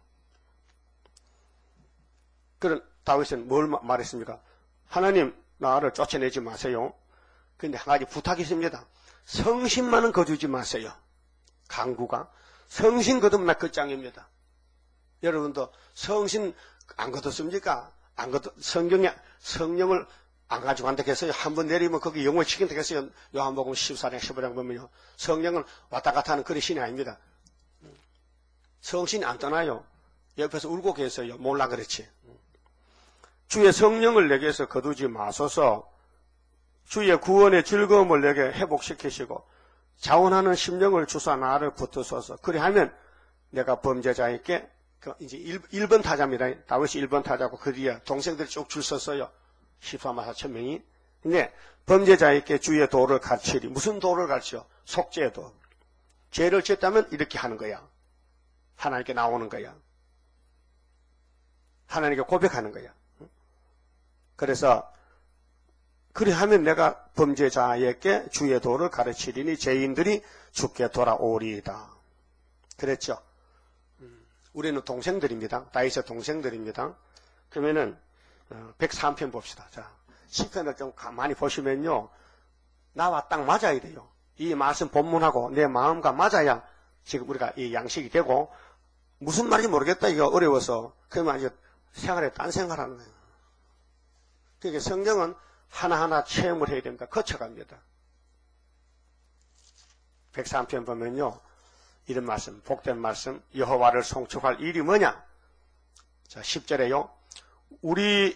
그런 다윗은 뭘 말했습니까? 하나님 나를 쫓아내지 마세요. 근데 한 가지 부탁이 있습니다. 성신만은 거두지 마세요. 강구가. 성신 거듭나 끝장입니다. 여러분도 성신 안 거뒀습니까? 안 거뒀, 성경에 성령을 안 가지고 간다 했어요. 한번 내리면 거기 영을 치긴다 했어요. 요한복음 십사 장 십오 장 보면요. 성령은 왔다 갔다 하는 그리 신이 아닙니다. 성신이 안 떠나요. 옆에서 울고 계세요. 몰라 그렇지. 주의 성령을 내게서 거두지 마소서. 주의 구원의 즐거움을 내게 회복시키시고 자원하는 심령을 주사 나를 붙으소서. 그리하면 내가 범죄자에게 그 이제 일 번 타자입니다. 다윗이 일 번 타자고 그 뒤에 동생들이 쭉 줄 섰어요. 십사만 사천 명이. 근데 범죄자에게 주의 도를 가르치리. 무슨 도를 가르쳐? 속죄의 도. 죄를 지었다면 이렇게 하는 거야. 하나님께 나오는 거야. 하나님께 고백하는 거야. 그래서 그리하면 내가 범죄자에게 주의 도를 가르치리니 죄인들이 죽게 돌아오리이다. 그랬죠. 우리는 동생들입니다. 다윗의 동생들입니다. 그러면은 백삼 편 봅시다. 자, 십 편을 좀 가만히 보시면요. 나와 딱 맞아야 돼요. 이 말씀 본문하고 내 마음과 맞아야 지금 우리가 이 양식이 되고, 무슨 말인지 모르겠다. 이거 어려워서. 그러면 이제 생활에 딴 생활하는 거예요. 그러니까 성경은 하나하나 체험을 해야 됩니다. 거쳐갑니다. 백삼 편 보면요. 이런 말씀, 복된 말씀, 여호와를 송축할 일이 뭐냐? 자, 십 절에요. 우리,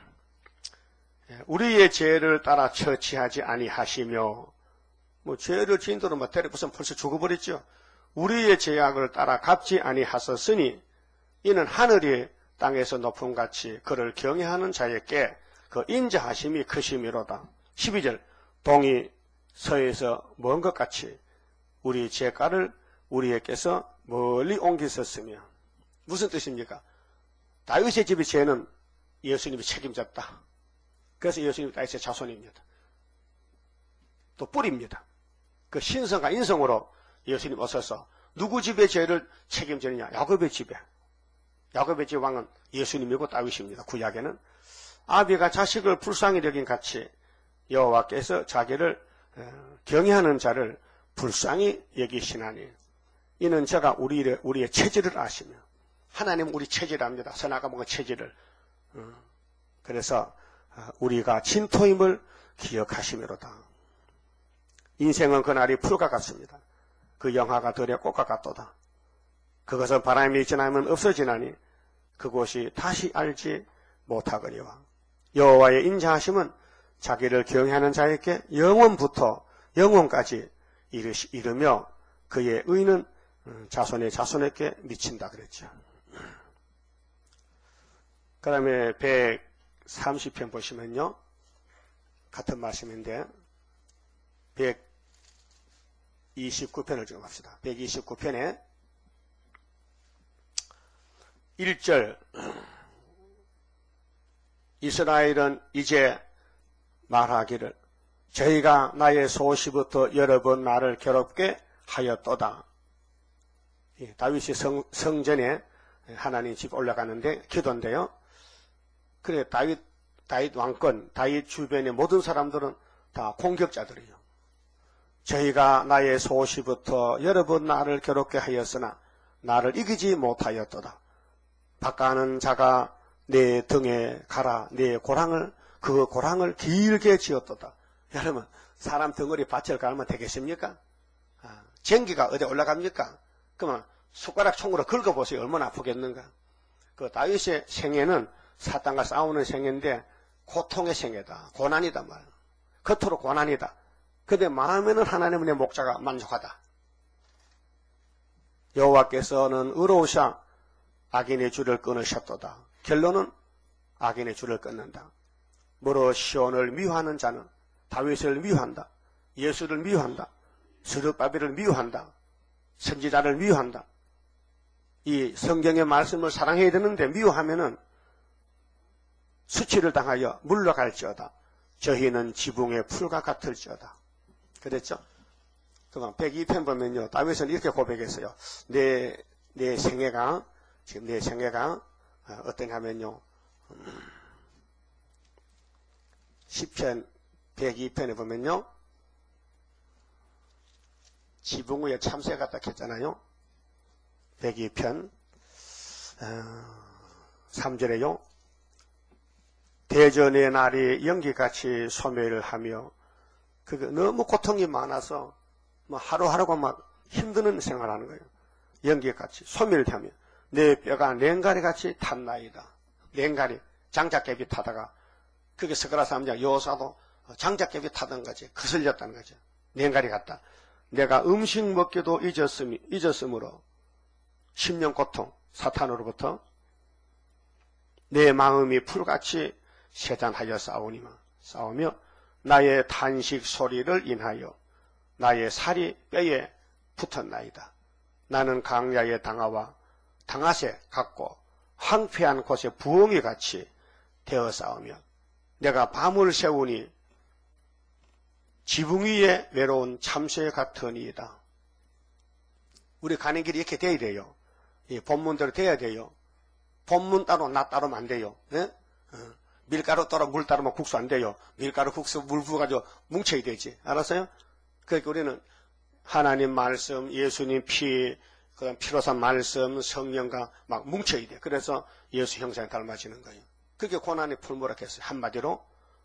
우리의 죄를 따라 처치하지 아니하시며, 뭐, 죄를 지인들은 뭐, 때려부수면 벌써 죽어버렸죠. 우리의 죄악을 따라 갚지 아니하셨으니, 이는 하늘이 땅에서 높음 같이 그를 경외하는 자에게 그 인자하심이 크심이로다. 십이 절, 동이 서에서 먼 것 같이 우리 죄가를 우리에게서 멀리 옮기셨으며. 무슨 뜻입니까? 다윗의 집의 죄는 예수님이 책임졌다. 그래서 예수님이 다윗의 자손입니다. 또 뿌리입니다. 그 신성과 인성으로 예수님 오셔서 누구 집의 죄를 책임지느냐? 야곱의 집에. 야곱의 집 왕은 예수님이고 다윗입니다. 구약에는. 아비가 자식을 불쌍히 여긴 같이 여호와께서 자기를 경외하는 자를 불쌍히 여기시나니 이는 저가 우리의, 우리의 체질을 아시며. 하나님은 우리 체질을 압니다. 선악과 먹은 체질을. 그래서 우리가 진토임을 기억하시미로다. 인생은 그날이 풀과 같습니다. 그 영화가 들의 꽃과 같도다. 그것은 바람이 지나면 없어지나니 그곳이 다시 알지 못하거니와. 여호와의 인자하심은 자기를 경외하는 자에게 영원부터 영원까지 이르며 그의 의는 자손의 자손에게 미친다 그랬죠. 그 다음에 백삼십 편 보시면요. 같은 말씀인데 백이십구 편을 좀 합시다. 백이십구 편에 일 절 이스라엘은 이제 말하기를 저희가 나의 소시부터 여러 번 나를 괴롭게 하였도다. 예, 다윗이 성, 성전에 하나님 집 올라가는데 기도인데요. 그래 다윗 다윗 왕권, 다윗 주변의 모든 사람들은 다 공격자들이에요. 저희가 나의 소시부터 여러 번 나를 괴롭게 하였으나 나를 이기지 못하였도다. 바까는 자가 내 등에 갈아 내 고랑을 그 고랑을 길게 지었도다. 여러분 사람 덩어리 밭을 갈면 되겠습니까? 아, 전기가 어디 올라갑니까? 그러면 숟가락 총으로 긁어보세요. 얼마나 아프겠는가. 그 다윗의 생애는 사탄과 싸우는 생애인데 고통의 생애다. 고난이다 말. 겉으로 고난이다. 근데 마음에는 하나님은 내 목자가 만족하다. 여호와께서는 의로우셔 악인의 줄을 끊으셨도다. 결론은 악인의 줄을 끊는다. 무릇 시온을 미워하는 자는 다윗을 미워한다. 예수를 미워한다. 스룹바벨을 미워한다. 선지자를 미워한다. 이 성경의 말씀을 사랑해야 되는데 미워하면은 수치를 당하여 물러갈지어다. 저희는 지붕의 풀과 같을지어다. 그랬죠? 그만 백이 편 보면요. 다윗은 이렇게 고백했어요. 내, 내 생애가, 지금 내 생애가 어떤 하면요. 십 편 백이 편에 보면요. 지붕 위에 참새 같다 했잖아요. 백이 편 어, 삼 절에요. 대전의 날이 연기같이 소멸하며 그게 너무 고통이 많아서 뭐 하루하루가 막 힘드는 생활하는 거예요. 연기같이 소멸하며 내 뼈가 냉가리같이 탔나이다. 냉가리 장작개비 타다가 그게 스가랴서 삼 장 여호사도 장작개비 타던 거지. 거슬렸다는 거죠. 냉가리 같다. 내가 음식 먹기도 잊었음, 잊었으므로 십년 고통 사탄으로부터 내 마음이 풀같이 세잔하여 싸우니만 싸우며 나의 탄식 소리를 인하여 나의 살이 뼈에 붙었나이다. 나는 강야의 당아와 당아새 같고 황폐한 곳에 부엉이 같이 되어 싸우며 내가 밤을 새우니 지붕 위에 외로운 참새 같으니이다. 우리 가는 길이 이렇게 돼야 돼요. 이 본문대로 돼야 돼요. 본문 따로 나 따로면 안 돼요. 네? 어. 밀가루 따로 물 따르면 국수 안 돼요. 밀가루 국수 물 부어가지고 뭉쳐야 되지. 알았어요? 그러니까 우리는 하나님 말씀, 예수님 피, 그다음 피로 산 말씀, 성령과 막 뭉쳐야 돼. 그래서 예수 형상에 닮아지는 거예요. 그게 고난의 풀무라고 했어요. 한마디로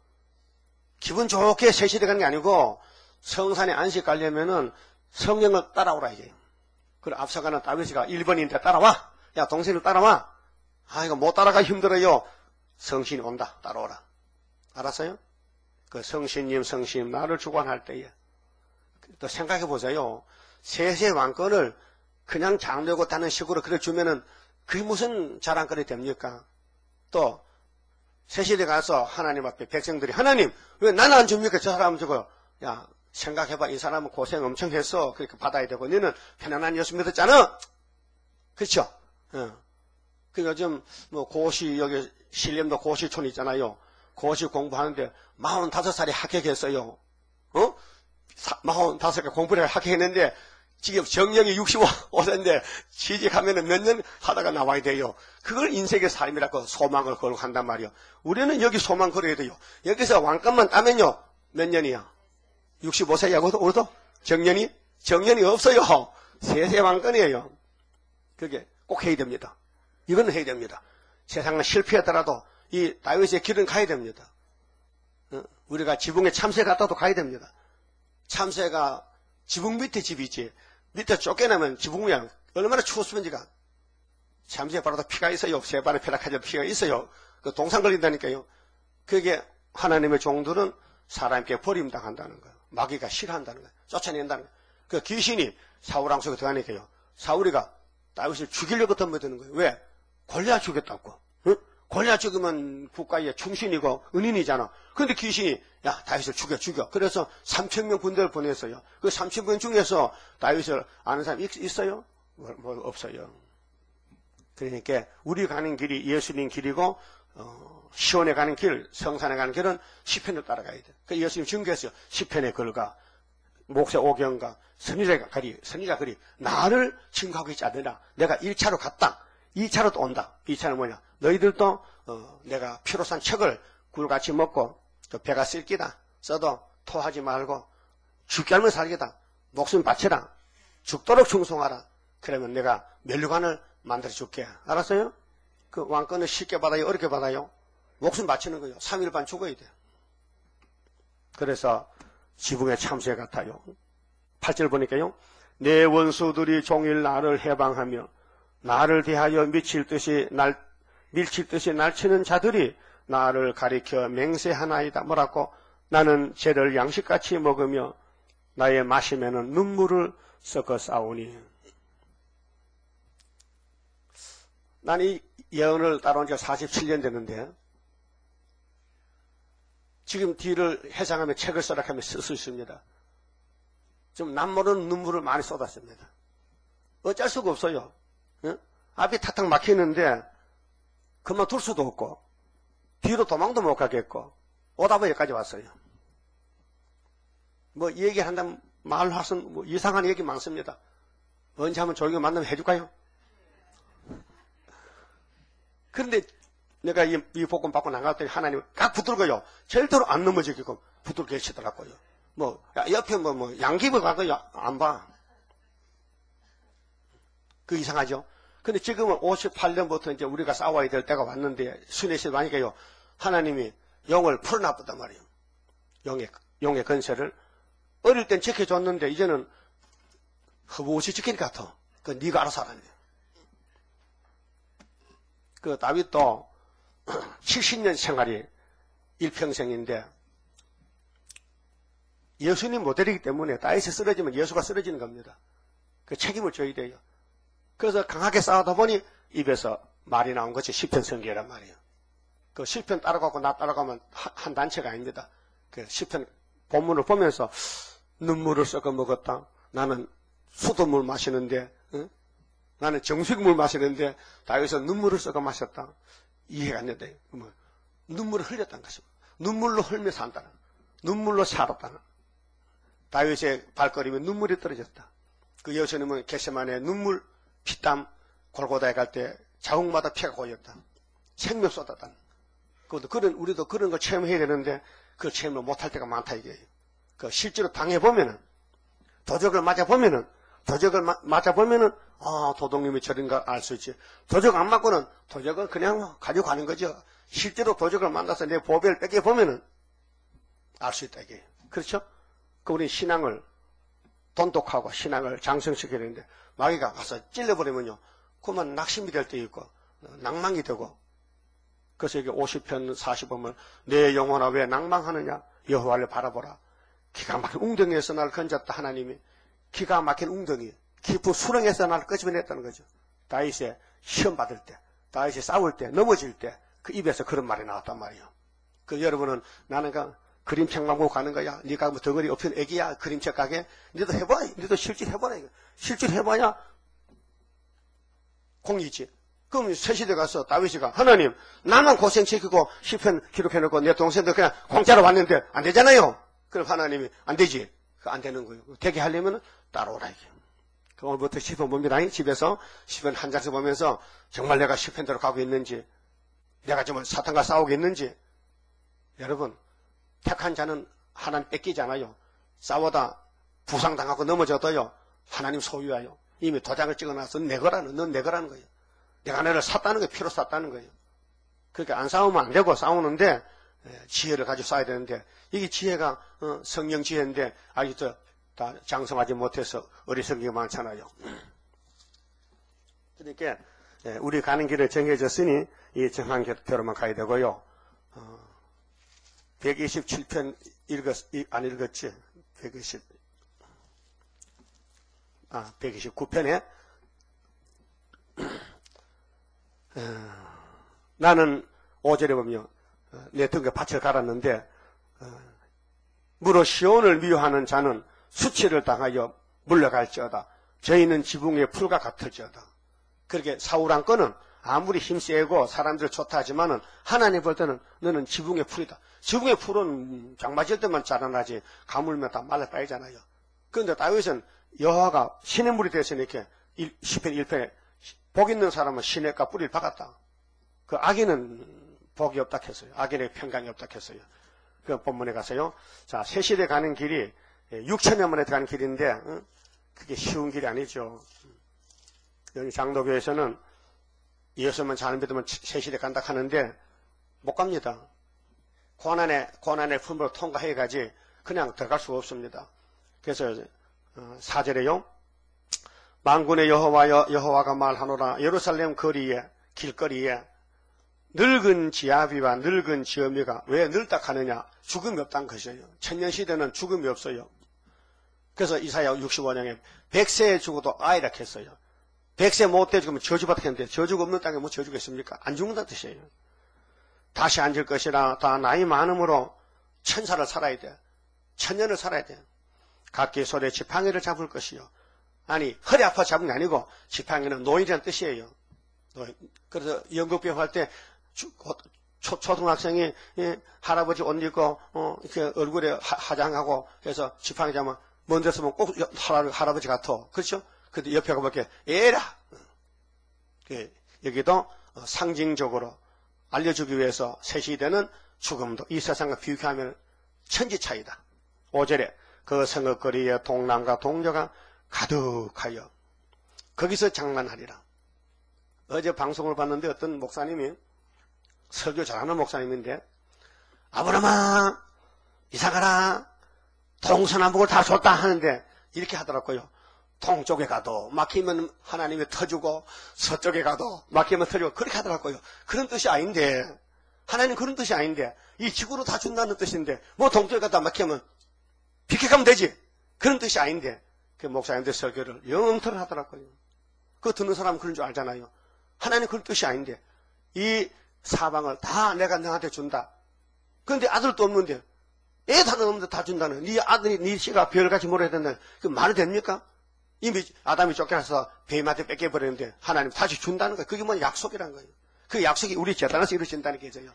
기분 좋게 세시대 가는 게 아니고 성산에 안식 가려면은 성령을 따라오라 이게. 그리고 앞서가는 다윗이가 일 번인데 따라와. 야 동생을 따라와. 아 이거 못 따라가 힘들어요. 성신이 온다. 따라오라. 알았어요? 그 성신님 성신님 나를 주관할 때에 또 생각해 보세요. 세세 왕권을 그냥 장려고 다는 식으로 그래 주면은 그게 무슨 자랑거리 됩니까? 또 세시대 가서 하나님 앞에 백성들이 하나님 왜 나는 안 줍니까? 저 사람은 저거 야 생각해봐. 이 사람은 고생 엄청 했어. 그렇게 받아야 되고 너는 편안한 예수 믿었잖아. 그렇죠? 어. 그 요즘 뭐 고시 여기 신림도 고시촌 있잖아요. 고시 공부하는데 마흔다섯 살에 합격했어요. 어? 마흔다섯 살 공부를 합격했는데 지금 정령이 육십오 세인데 취직하면은 몇 년 하다가 나와야 돼요. 그걸 인생의 삶이라고 소망을 걸고 한단 말이요. 우리는 여기 소망 걸어야 돼요. 여기서 왕冠만 따면요. 몇 년이야? 육십오 세야 우리도? 정년이? 정년이 없어요. 세세 왕冠이에요. 그게 꼭 해야 됩니다. 이건 해야 됩니다. 세상은 실패하더라도 이 다윗의 길은 가야 됩니다. 우리가 지붕에 참새 갔다도 가야 됩니다. 참새가 지붕 밑에 집이지 밑에 쫓겨나면 지붕 위에 얼마나 추웠으면지가 참새 바라도 피가 있어요. 세 발에 펴락하죠. 피가 있어요. 그 동상 걸린다니까요. 그게 하나님의 종들은 사람께 버림당한다는 거예요. 마귀가 싫어한다는 거예요. 쫓아낸다는 거예요. 그 귀신이 사울왕 속에 들어가니까요. 사울이가 다윗을 죽이려고 덤벼드는 거예요. 왜? 골리앗 죽였다고. 응? 골리앗 죽으면 국가의 충신이고 은인이잖아. 그런데 귀신이 야 다윗을 죽여 죽여. 그래서 삼천 명 군대를 보냈어요. 그 삼천 명 중에서 다윗을 아는 사람 있, 있어요? 뭐, 뭐 없어요. 그러니까 우리 가는 길이 예수님 길이고 어, 시온에 가는 길, 성산에 가는 길은 시편을 따라가야 돼. 그 예수님 증거했어요. 시편의 글과 목세 오경과 선지자 글이 선지자 글이 나를 증거하고 있지 않느냐. 내가 일 차로 갔다. 이 차로 또 온다. 이 차는 뭐냐? 너희들도 어, 내가 피로 산 척을 굴같이 먹고 또 배가 쓸 끼다. 써도 토하지 말고 죽게 하면 살겠다. 목숨 바쳐라. 죽도록 충성하라. 그러면 내가 면류관을 만들어 줄게. 알았어요? 그 왕권을 쉽게 받아요? 어렵게 받아요? 목숨 바치는 거예요. 삼 일 반 죽어야 돼요. 그래서 지붕의 참새 같아요. 팔 절 보니까요. 내 원수들이 종일 나를 해방하며 나를 대하여 미칠 듯이 날, 밀칠 듯이 날치는 자들이 나를 가리켜 맹세하나이다. 뭐라고? 나는 죄를 양식같이 먹으며 나의 마심에는 눈물을 섞어 싸우니. 난 이 예언을 따라온 지 사십칠 년 됐는데 지금 뒤를 해상하며 책을 써라 하며 쓸 수 있습니다. 좀 남모르는 눈물을 많이 쏟았습니다. 어쩔 수가 없어요. 응? 앞이 탁탁 막히는데 그만둘 수도 없고 뒤로 도망도 못 가겠고 오다 보니 여기까지 왔어요. 뭐 얘기한다면 말로 하선 뭐 이상한 얘기 많습니다. 언제 한번 조용히 만나면 해줄까요? 그런데 내가 이, 이 복음 받고 나갔더니 하나님 깍 붙들고요. 절대로 안 넘어지게끔 붙들고 계시더라고요. 뭐 옆에 뭐, 뭐 양기부 가고요. 안 봐. 그 이상하죠? 근데 지금은 오십팔 년부터 이제 우리가 싸워야 될 때가 왔는데, 순회시 많으니까요, 하나님이 영을 풀어놔버단 말이에요. 영의, 영의 건세를. 어릴 땐 지켜줬는데, 이제는 허무시 지킬 것 같아. 그, 네가 알아서 하라는 거예요. 그, 다윗도 칠십 년 생활이 일평생인데, 예수님 모델이기 때문에 다윗이 쓰러지면 예수가 쓰러지는 겁니다. 그 책임을 져야 돼요. 그래서 강하게 싸우다 보니 입에서 말이 나온 것이 시편 성경이란 말이에요. 그 시편 따라가고 나 따라가면 한 단체가 아닙니다. 그 시편 본문을 보면서 눈물을 썩어 먹었다. 나는 수돗물 마시는데, 응? 나는 정수기물 마시는데 다윗은 눈물을 썩어 마셨다. 이해가 안 된다. 뭐, 눈물을 흘렸다는 것입니다. 눈물로 흘며 산다는, 눈물로 살았다는. 다윗의 발걸음에 눈물이 떨어졌다. 그 예수님은 겟세마네 눈물, 피땀, 골고다에 갈 때 자국마다 피가 고였다. 생명 쏟았다. 그것도 그런, 우리도 그런 걸 체험해야 되는데, 그 체험을 못할 때가 많다, 이게. 그 실제로 당해보면은, 도적을 맞아보면은, 도적을 마, 맞아보면은, 아, 도둑님이 저런가 알 수 있지. 도적 안 맞고는, 도적은 그냥 가지고 가는 거죠. 실제로 도적을 만나서 내 보배를 뺏겨보면은, 알 수 있다, 이게. 그렇죠? 그 우리 신앙을 돈독하고 신앙을 장성시켜야 되는데, 마귀가 가서 찔러버리면요, 그만 낙심이 될 때 있고, 낭망이 되고, 그래서 이게 오십 편 사십 보면, 내 영혼아 왜 낭망하느냐? 여호와를 바라보라. 기가 막힌 웅덩이에서 나를 건졌다, 하나님이. 기가 막힌 웅덩이, 깊은 수렁에서 나를 끄집어냈다는 거죠. 다윗이 시험 받을 때, 다윗이 싸울 때, 넘어질 때, 그 입에서 그런 말이 나왔단 말이에요. 그 여러분은, 나는 그 그림책만 보고 가는 거야. 네가 뭐 덩어리 엎힌 애기야. 그림책 가게. 너도 해봐. 너도 실질 해봐라. 이거. 실질 해봐야 공이지. 그럼 새시대 가서 다윗이가 하나님 나만 고생시키고 시편 기록해놓고 내 동생들 그냥 공짜로 왔는데 안 되잖아요. 그럼 하나님이 안 되지. 안 되는 거예요. 되게 하려면 따라오라 이게. 그 오늘부터 시편 봅니다. 집에서 시편 한 장씩 보면서 정말 내가 시편대로 가고 있는지, 내가 정말 사탄과 싸우고 있는지. 여러분, 택한 자는 하나님 뺏기잖아요. 싸우다 부상당하고 넘어져도요, 하나님 소유하여. 이미 도장을 찍어놔서 내 거라는, 넌 내 거라는 거예요. 내가 너를 샀다는 거예요. 피로 샀다는 거예요. 그러니까 안 싸우면 안 되고 싸우는데, 지혜를 가지고 싸워야 되는데, 이게 지혜가 어, 성령 지혜인데, 아직도 다 장성하지 못해서 어리석은 게 많잖아요. 그러니까 우리 가는 길을 정해졌으니 이 정한 대로만 가야 되고요. 어, 백이십칠 편 읽었, 안 읽었지? 백이십, 아, 백이십구 편에, 어, 나는 오 절에 보면, 어, 내 등에 밭을 갈았는데, 어, 무로 시온을 미워하는 자는 수치를 당하여 물러갈지어다. 저희는 지붕의 풀과 같을지어다. 그렇게 사울한 거는 아무리 힘세고 사람들 좋다 하지만은 하나님 볼 때는 너는 지붕의 풀이다. 지붕의 풀은 장마질 때만 자라나지 가물면 다 말라 빠지잖아요. 그런데 다윗은 여호와가 시냇물이 돼서 이렇게 시편 일 편에 복 있는 사람은 시냇가 뿌리를 박았다. 그 악인은 복이 없다 했어요. 악인의 평강이 없다 했어요. 그 본문에 가서요. 자, 새시대 가는 길이 육천 년 만에 가는 길인데 어? 그게 쉬운 길이 아니죠. 여기 장로교에서는 예수만 잘 믿으면 새시대 간다 하는데 못 갑니다. 고난의, 고난의 품으로 통과해가지 그냥 들어갈 수가 없습니다. 그래서 사 절에요. 만군의 여호와, 여호와가 말하노라. 예루살렘 거리에, 길거리에 늙은 지아비와 늙은 지어미가 왜 늙다 하느냐? 죽음이 없다는 것이에요. 천년시대는 죽음이 없어요. 그래서 이사야 육십오 장에 백 세에 죽어도 아이라 했어요. 백 세 못돼 죽으면 저주받다 했는데 저주가 없는 땅에 뭐 저주가 있습니까? 안 죽는다는 뜻이에요. 다시 앉을 것이라. 다 나이 많음으로 천사를 살아야 돼. 천년을 살아야 돼. 각기 손에 지팡이를 잡을 것이요. 아니 허리 아파 잡은 게 아니고 지팡이는 노인이라는 뜻이에요. 노인. 그래서 연극배우 할 때 초, 초등학생이 예, 할아버지 옷 입고 어, 이렇게 얼굴에 하, 화장하고 해서 지팡이 잡으면 먼 데서 보면 꼭 할아버지, 할아버지 같아. 그렇죠? 근데 옆에 가볼게 에라. 예, 여기도 상징적으로 알려주기 위해서 새 시대는 죽음도 이 세상과 비교하면 천지 차이다. 오 절에 그 성읍거리에 동남과 동녀가 가득하여 거기서 장난하리라. 어제 방송을 봤는데 어떤 목사님이, 설교 잘하는 목사님인데, 아브라함아 이사 가라, 동서남북을 다 줬다 하는데 이렇게 하더라고요. 동쪽에 가도 막히면 하나님이 터주고, 서쪽에 가도 막히면 터주고, 그렇게 하더라고요. 그런 뜻이 아닌데, 하나님 그런 뜻이 아닌데, 이 지구로 다 준다는 뜻인데, 뭐 동쪽에 가다 막히면 비켜가면 되지, 그런 뜻이 아닌데, 그 목사님들 설교를 영터를 하더라고요. 그거 듣는 사람은 그런 줄 알잖아요. 하나님 그런 뜻이 아닌데, 이 사방을 다 내가 너한테 준다. 그런데 아들도 없는데, 애 다 없는데 다 준다는, 네 아들이, 네 씨가 별같이 몰아야 된다. 그 말이 됩니까? 이미 아담이 쫓겨나서 뱀한테 뺏겨버렸는데 하나님 다시 준다는 거예요. 그게 뭐 약속이란 거예요. 그 약속이 우리 재단에서 이루어진다는 게죠.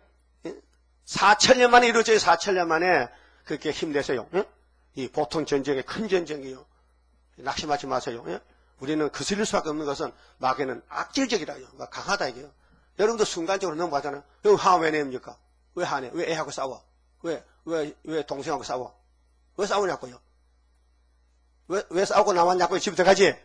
사천 년 만에 이루어져요. 사천 년 만에 그렇게 힘내세요. 예? 이 보통 전쟁에 큰 전쟁이요. 낙심하지 마세요. 예? 우리는 거슬릴 수밖에 없는 것은 마귀는 악질적이라요. 강하다 이게요. 여러분도 순간적으로 넘어가잖아요. 여러분 화 왜 냅니까? 왜 화내? 왜 애하고 싸워? 왜, 왜, 왜 동생하고 싸워? 왜 싸우냐고요? 왜, 왜 싸우고 나왔냐고 집에 가지?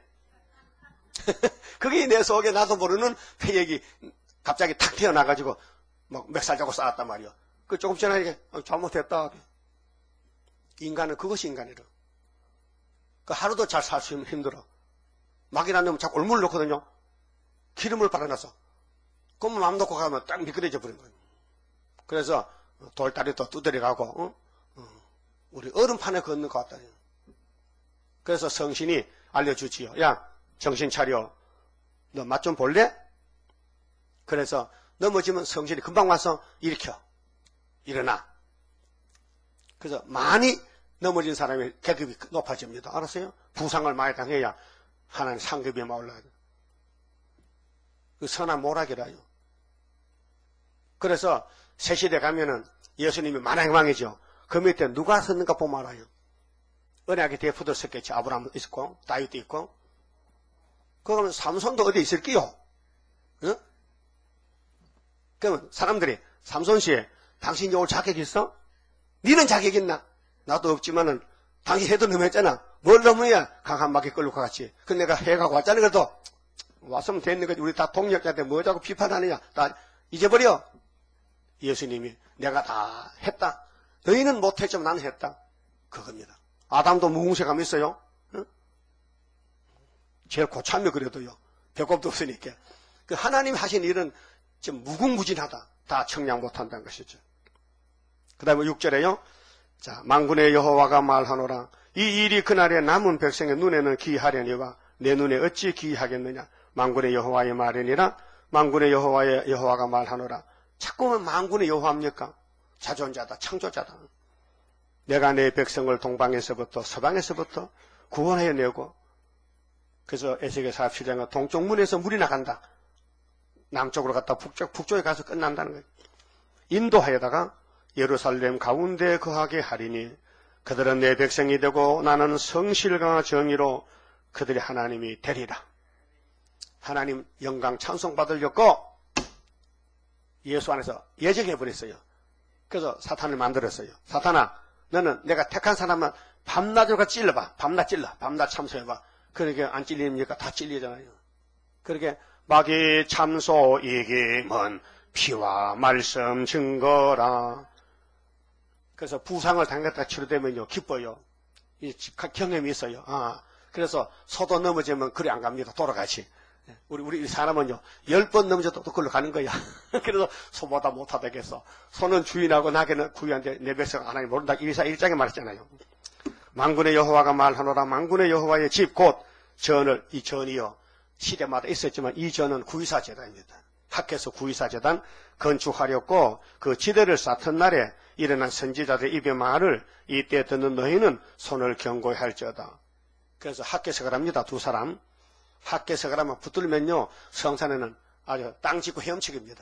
그게 내 속에 나도 모르는 패역이 갑자기 탁 튀어나가지고 막 멱살 잡고 싸웠단 말이야. 그 조금 지나니까 잘못했다. 인간은 그것이 인간이라. 그 하루도 잘 살 수 힘들어. 막이나 넣으면 자꾸 얼물 넣거든요. 기름을 발라놨어. 그러면 마음 놓고 가면 딱 미끄러져 버린 거예요. 그래서 돌다리도 두드려가고, 어? 어. 우리 얼음판에 걷는 것 같다. 그래서 성신이 알려주지요. 야, 정신 차려. 너 맛 좀 볼래? 그래서 넘어지면 성신이 금방 와서 일으켜. 일어나. 그래서 많이 넘어진 사람의 계급이 높아집니다. 알았어요? 부상을 많이 당해야 하나님 상급이 올라가요. 그 선한 모락이라요. 그래서 새 시대 가면은 예수님이 만왕왕이죠. 그 밑에 누가 섰는가 보면 알아요. 언약의 대표들 섰겠지. 아브라함도 있었고, 다윗도 있고. 그러면 삼손도 어디 있을게요? 응? 그러면 사람들이, 삼손 씨, 당신이 올 자격 있어? 니는 자격 있나? 나도 없지만은, 당신 해도 넘었잖아. 뭘 넘어야 강한 막이 끌고 가겠지. 그 내가 해가 왔잖아. 그래도, 왔으면 됐는 거지. 우리 다 동력자한테 뭐 자꾸 비판하느냐. 다 잊어버려. 예수님이 내가 다 했다. 너희는 못했지만 나는 했다. 그겁니다. 아담도 무궁색함이 있어요. 응? 제일 고참이 그래도요. 배꼽도 없으니까. 그 하나님 하신 일은 좀 무궁무진하다. 다 청량 못한다는 것이죠. 그 다음에 육 절에요. 자, 만군의 여호와가 말하노라. 이 일이 그날에 남은 백성의 눈에는 기이하려니와 내 눈에 어찌 기이하겠느냐. 만군의 여호와의 말이니라. 만군의 여호와의 여호와가 말하노라. 자꾸만 만군의 여호와입니까? 자존자다, 창조자다. 내가 내 백성을 동방에서부터 서방에서부터 구원하여 내고, 그래서 에스겔 사십칠 장은 동쪽 문에서 물이 나간다. 남쪽으로 갔다 북쪽, 북쪽에 가서 끝난다는 거예요. 인도하여다가 예루살렘 가운데 거하게 하리니 그들은 내 백성이 되고 나는 성실과 정의로 그들의 하나님이 되리라. 하나님 영광 찬송 받으려고 예수 안에서 예정해버렸어요. 그래서 사탄을 만들었어요. 사탄아, 너는 내가 택한 사람만 밤낮으로 찔러봐. 밤낮 찔러. 밤낮 참소해봐. 그렇게 안 찔립니까? 다 찔리잖아요. 그렇게 마귀 참소 이김은 피와 말씀 증거라. 그래서 부상을 당했다 치료되면요 기뻐요. 이 경험이 있어요. 아, 그래서 소도 넘어지면 그리 안 갑니다. 돌아가지. 우리, 우리 사람은요, 열 번 넘어져도 또 그걸로 가는 거야. 그래서 소보다 못하다겠어. 소는 주인하고 나귀는 구유한테 내 백성 하나님 모른다. 일사 일 장에 말했잖아요. 만군의 여호와가 말하노라. 만군의 여호와의 집 곧 전을, 이 전이요. 시대마다 있었지만 이 전은 구이사 제단입니다. 학에서 구이사 제단 건축하렸고 그 지대를 쌓던 날에 일어난 선지자들의 입의 말을 이때 듣는 너희는 손을 경고히 할지어다. 그래서 학에서 그럽니다. 두 사람. 학계에서 그러면 붙들면요 성산에는 아주 땅 짓고 헤엄치기입니다.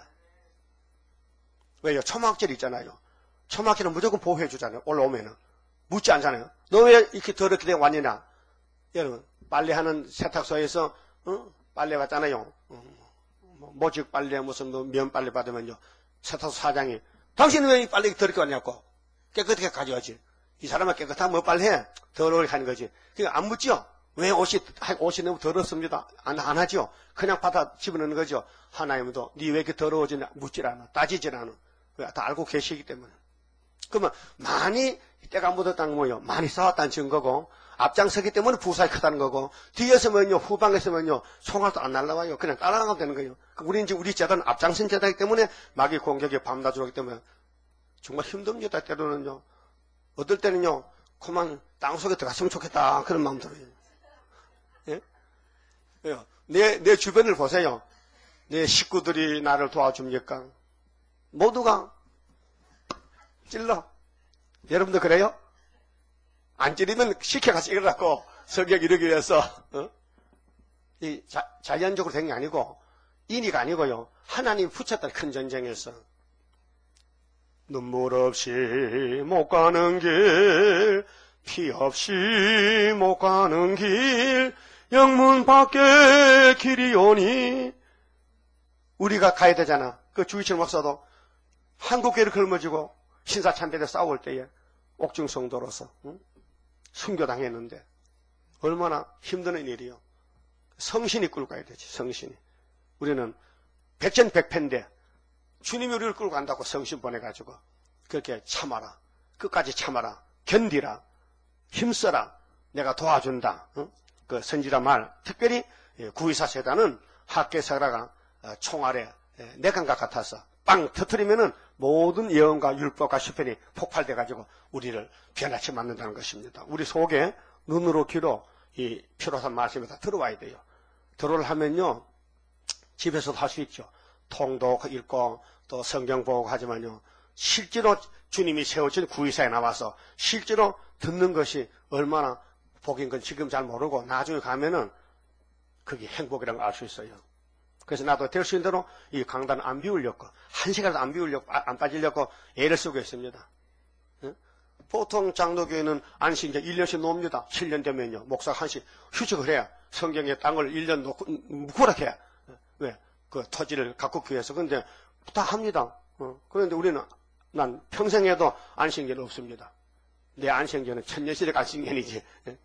왜요? 초막절 있잖아요. 초막절은 무조건 보호해 주잖아요. 올라오면은 묻지 않잖아요. 너 왜 이렇게 더럽게 돼 왔느냐? 여러분 빨래하는 세탁소에서 어? 빨래 받잖아요. 어, 뭐, 모직 빨래 무슨 뭐 면 빨래 받으면요 세탁소 사장이 당신은 왜 이 빨래 더럽게 왔냐고. 깨끗하게 가져와지. 이 사람은 깨끗하면 뭐 빨래해? 더러우게 하는 거지. 그러니까 안 묻죠. 왜 옷이, 옷이 너무 더럽습니다. 안, 안 하죠. 그냥 받아 집어넣는 거죠. 하나님도 니 왜 이렇게 더러워지냐 묻질 않아. 따지질 않아. 왜? 다 알고 계시기 때문에. 그러면 많이 때가 묻었다는 거요. 많이 싸웠다는 증거고, 앞장서기 때문에 부상이 크다는 거고, 뒤에서면요, 후방에서면요, 총알도 안 날라와요. 그냥 따라가면 되는 거예요. 우리 이제 우리 재단은 앞장선 재단이기 때문에 마귀 공격에 밤낮으로 하기 때문에 정말 힘듭니다. 때로는요. 어떨 때는요, 그만 땅속에 들어갔으면 좋겠다. 그런 마음 들어요. 예? 내, 내 주변을 보세요. 내 식구들이 나를 도와줍니까? 모두가 찔러. 여러분도 그래요? 안 찔리면 시켜가서 이러라고 성경 이러기 위해서. 어? 이 자, 자연적으로 된 게 아니고 인위가 아니고요. 하나님 붙였던 큰 전쟁에서 눈물 없이 못 가는 길, 피 없이 못 가는 길, 영문 밖에 길이 오니. 우리가 가야 되잖아. 그 주의철 목사도 한국교회를 걸머지고 신사참배에 싸울 때에 옥중성도로서 응? 순교당했는데 얼마나 힘든 일이요. 성신이 끌고 가야 되지. 성신이. 우리는 백전백패인데 주님이 우리를 끌고 간다고 성신 보내가지고 그렇게 참아라. 끝까지 참아라. 견디라. 힘써라. 내가 도와준다. 응? 그 선지자 말. 특별히 구이사 세단은 학계사라가 총알에 내강각 같아서 빵 터뜨리면은 모든 예언과 율법과 시편이 폭발돼가지고 우리를 변화치 맞는다는 것입니다. 우리 속에 눈으로 귀로 이 필요한 말씀이 다 들어와야 돼요. 들어오려면요 집에서도 할 수 있죠. 통도 읽고 또 성경 보고 하지만요 실제로 주님이 세우신 구의사에 나와서 실제로 듣는 것이 얼마나 복인 건 지금 잘 모르고 나중에 가면은 그게 행복이라는 걸 알 수 있어요. 그래서 나도 될 수 있는 대로 이 강단 안 비우려고, 한 시간도 안 비우려고, 안 빠지려고 애를 쓰고 있습니다. 예? 보통 장로교회는 안식일 일 년씩 놉니다. 칠 년 되면요. 목사가 한씩 휴직을 해야 성경의 땅을 일 년 놓고, 묵고락해야. 왜? 그 토지를 갖고 교회에서. 그런데 다 합니다. 어. 그런데 우리는, 난 평생에도 안식일 없습니다. 내 안식일은 천년시대 안식년이지. 예?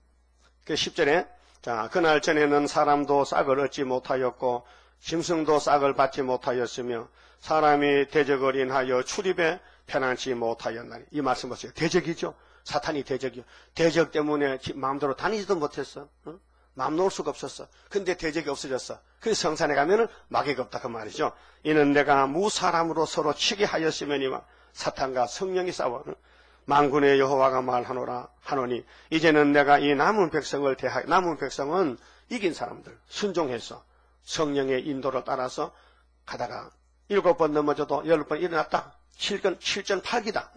그 십 절에 자, 그날 전에는 사람도 싹을 얻지 못하였고 짐승도 싹을 받지 못하였으며 사람이 대적을 인하여 출입에 편안치 못하였나니. 이 말씀 보세요. 대적이죠. 사탄이 대적이요. 대적 때문에 마음대로 다니지도 못했어. 어? 마음 놓을 수가 없었어. 근데 대적이 없어졌어. 그래서 성산에 가면은 마귀가 없다 그 말이죠. 이는 내가 무사람으로 서로 치게 하였으면이와 사탄과 성령이 싸워. 어? 만군의 여호와가 말하노라 하노니 이제는 내가 이 남은 백성을 대하 남은 백성은 이긴 사람들 순종해서 성령의 인도를 따라서 가다가 일곱 번 넘어져도 열 번 일어났다. 칠전 칠전 팔기다.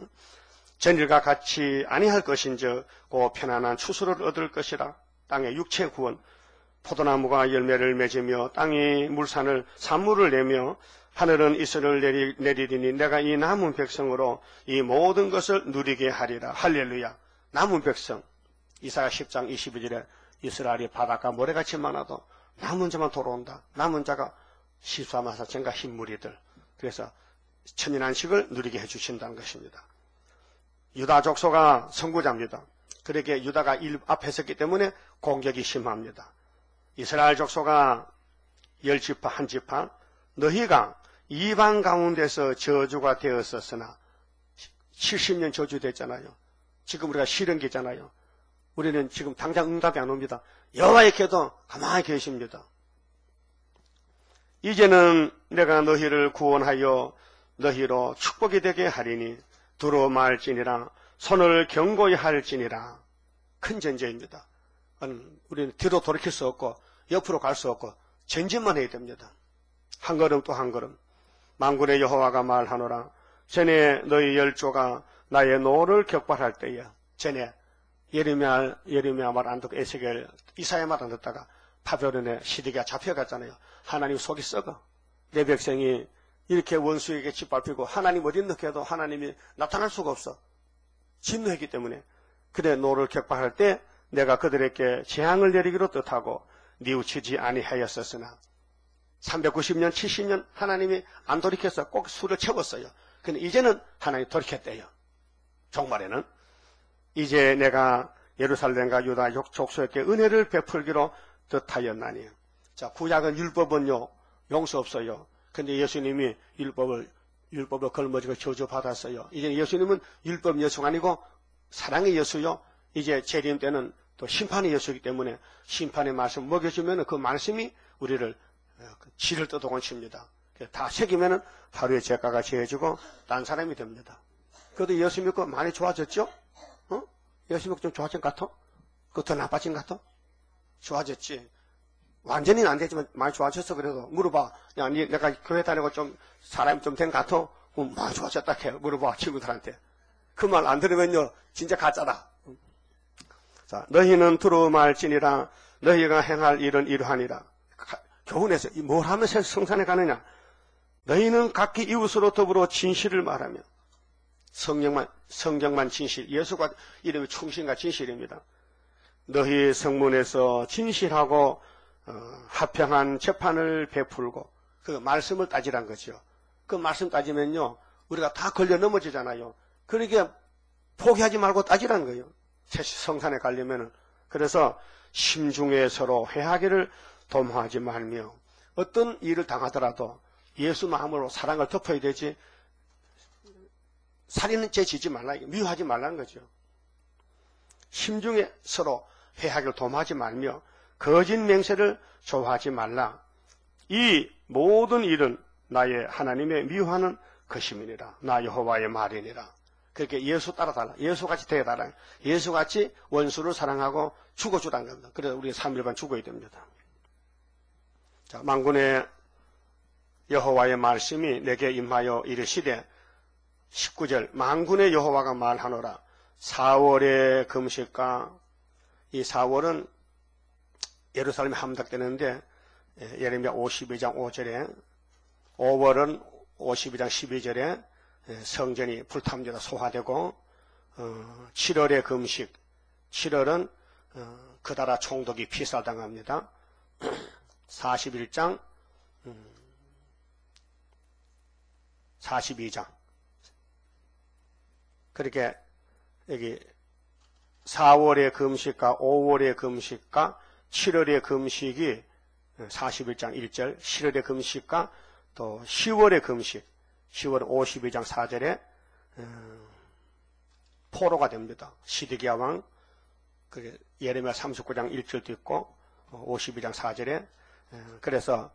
전일과 같이 아니할 것인즉 고 편안한 추수를 얻을 것이라. 땅의 육체 구원 포도나무가 열매를 맺으며 땅이 물산을 산물을 내며 하늘은 이슬을 내리, 내리리니 내가 이 남은 백성으로 이 모든 것을 누리게 하리라. 할렐루야. 남은 백성. 이사야 십 장 이십이 절에 이스라엘이 바닷가 모래같이 많아도 남은 자만 돌아온다. 남은 자가 시수하마사 전가 흰무리들. 그래서 천인안식을 누리게 해주신다는 것입니다. 유다 족속가 선구자입니다. 그렇게 유다가 일 앞에 섰기 때문에 공격이 심합니다. 이스라엘 족속가 열 지파 한 지파 너희가 이방 가운데서 저주가 되었었으나 칠십 년 저주됐잖아요. 지금 우리가 실현기잖아요. 우리는 지금 당장 응답이 안 옵니다. 여호와께도 가만히 계십니다. 이제는 내가 너희를 구원하여 너희로 축복이 되게 하리니 두루 말지니라 손을 견고히 할지니라. 큰 전제입니다. 우리는 뒤로 돌이킬 수 없고 옆으로 갈 수 없고 전진만 해야 됩니다. 한 걸음 또 한 걸음. 만군의 여호와가 말하노라. 전에 너희 열조가 나의 노를 격발할 때에 전에 예레미야 예레미야 말 안 듣고 에스겔 이사야 말 안 듣다가 바벨론의 시디가 잡혀갔잖아요. 하나님 속이 썩어. 내 백성이 이렇게 원수에게 짓밟히고 하나님 어디 넣게도 하나님이 나타날 수가 없어. 진노했기 때문에. 그래 노를 격발할 때 내가 그들에게 재앙을 내리기로 뜻하고 뉘우치지 아니하였었으나 삼백구십 년, 칠십 년 하나님이 안 돌이켜서 꼭 수를 채웠어요. 근데 이제는 하나님이 돌이켰대요. 종말에는. 이제 내가 예루살렘과 유다 족속에게 은혜를 베풀기로 뜻하였나니. 자, 구약은 율법은요, 용서 없어요. 근데 예수님이 율법을, 율법을 걸머지고 저주받았어요. 이제 예수님은 율법 예수가 아니고 사랑의 예수요. 이제 재림 때는 또 심판의 예수이기 때문에 심판의 말씀 먹여주면 그 말씀이 우리를 지를 뜯어온 칩니다. 다 새기면은 하루의 죄가가 지어지고 딴 사람이 됩니다. 그래도 예수 믿고 많이 좋아졌죠? 어? 예수 믿고 좀 좋아진 것 같아? 그거 더 나빠진 것 같아? 좋아졌지. 완전히는 안 되지만 많이 좋아졌어. 그래도 물어봐. 야, 니 내가 교회 다니고 좀 사람이 좀 된 것 같아? 그럼 많이 좋아졌다 해. 물어봐 친구들한테. 그 말 안 들으면요 진짜 가짜다. 자, 너희는 두루말지니라. 너희가 행할 일은 이러하니라. 교훈에서 뭘 하면 성산에 가느냐? 너희는 각기 이웃으로 더불어 진실을 말하며. 성경만, 성경만 진실. 예수가 이름이 충신과 진실입니다. 너희 성문에서 진실하고 어, 합평한 재판을 베풀고 그 말씀을 따지란 거죠. 그 말씀 따지면요 우리가 다 걸려 넘어지잖아요. 그러니까 포기하지 말고 따지란 거예요. 성산에 가려면은. 그래서 심중에 서로 회하기를 도모하지 말며 어떤 일을 당하더라도 예수 마음으로 사랑을 덮어야 되지 살인은 죄 지지 말라, 미워하지 말라는 거죠. 심중에 서로 회하기를 도모하지 말며 거짓 맹세를 좋아하지 말라. 이 모든 일은 나의 하나님의 미워하는 것임이니라. 나 여호와의 말이니라. 그렇게 예수 따라달라. 예수같이 되어달라. 예수같이 원수를 사랑하고 죽어주라는 겁니다. 그래서 우리 삼 일간 죽어야 됩니다. 자, 만군의 여호와의 말씀이 내게 임하여 이르시되 십구 절 만군의 여호와가 말하노라. 사월의 금식과 이 사월은 예루살렘에 함락되는데 예레미야 오십이 장 오 절에 오월은 오십이 장 십이 절에 성전이 불탐지다 소화되고 어, 칠월의 금식 칠월은 어, 그다라 총독이 피살당합니다. 사십일 장 음, 사십이 장 그렇게 여기 사월의 금식과 오월의 금식과 칠월의 금식이 사십일 장 일 절, 칠월의 금식과 또 시월의 금식, 시월 오십이 장 사 절에 포로가 됩니다. 시드기야 왕, 예레미야 삼십구 장 일 절도 있고 오십이 장 사 절에 그래서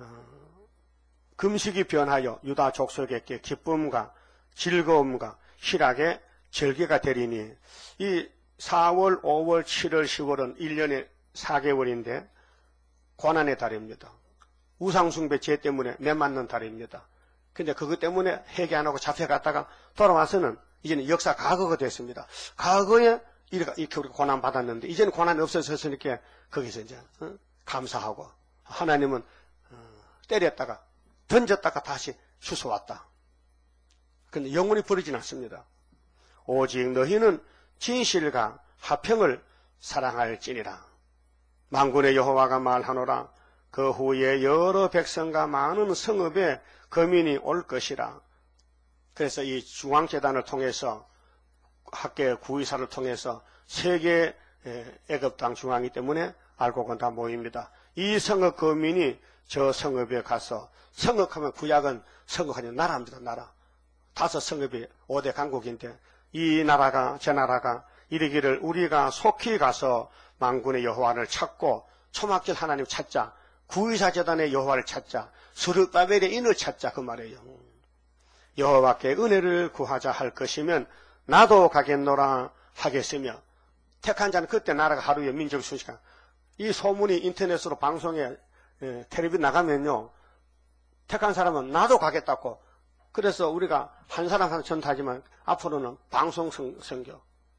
금식이 변하여 유다 족속에게 기쁨과 즐거움과 희락의 절기가 되리니 이 사월, 오월, 칠월, 시월은 일 년에 사 개월인데 고난의 달입니다. 우상숭배 죄 때문에 매맞는 달입니다. 근데 그것 때문에 회개 안 하고 잡혀갔다가 돌아와서는 이제는 역사 과거가 됐습니다. 과거에 이렇게 우리가 고난 받았는데 이제는 고난이 없어졌으니까 거기서 이제 어? 감사하고 하나님은 어, 때렸다가 던졌다가 다시 주워왔다. 근데 영원히 버리진 않습니다. 오직 너희는 진실과 화평을 사랑할지니라. 만군의 여호와가 말하노라. 그 후에 여러 백성과 많은 성읍에 거민이 올 것이라. 그래서 이 중앙재단을 통해서 학계 구의사를 통해서 세계 애굽 땅 중앙이기 때문에 알곡은 다 모입니다. 이 성읍 거민이 저 성읍에 가서 성읍하면 구약은 성읍하니 나라입니다. 나라. 다섯 성읍이 오 대 강국인데 이 나라가 저 나라가 이르기를 우리가 속히 가서 만군의 여호와를 찾고 초막절 하나님 찾자. 구의사 재단의 여호와를 찾자. 스룹바벨의 인을 찾자 그 말이에요. 여호와께 은혜를 구하자 할 것이면 나도 가겠노라 하겠으며 택한 자는 그때 나라가 하루에 민족 순식간 이 소문이 인터넷으로 방송에 예, 텔레비전 나가면요 택한 사람은 나도 가겠다고 그래서 우리가 한 사람 한 전타지만 앞으로는 방송 선교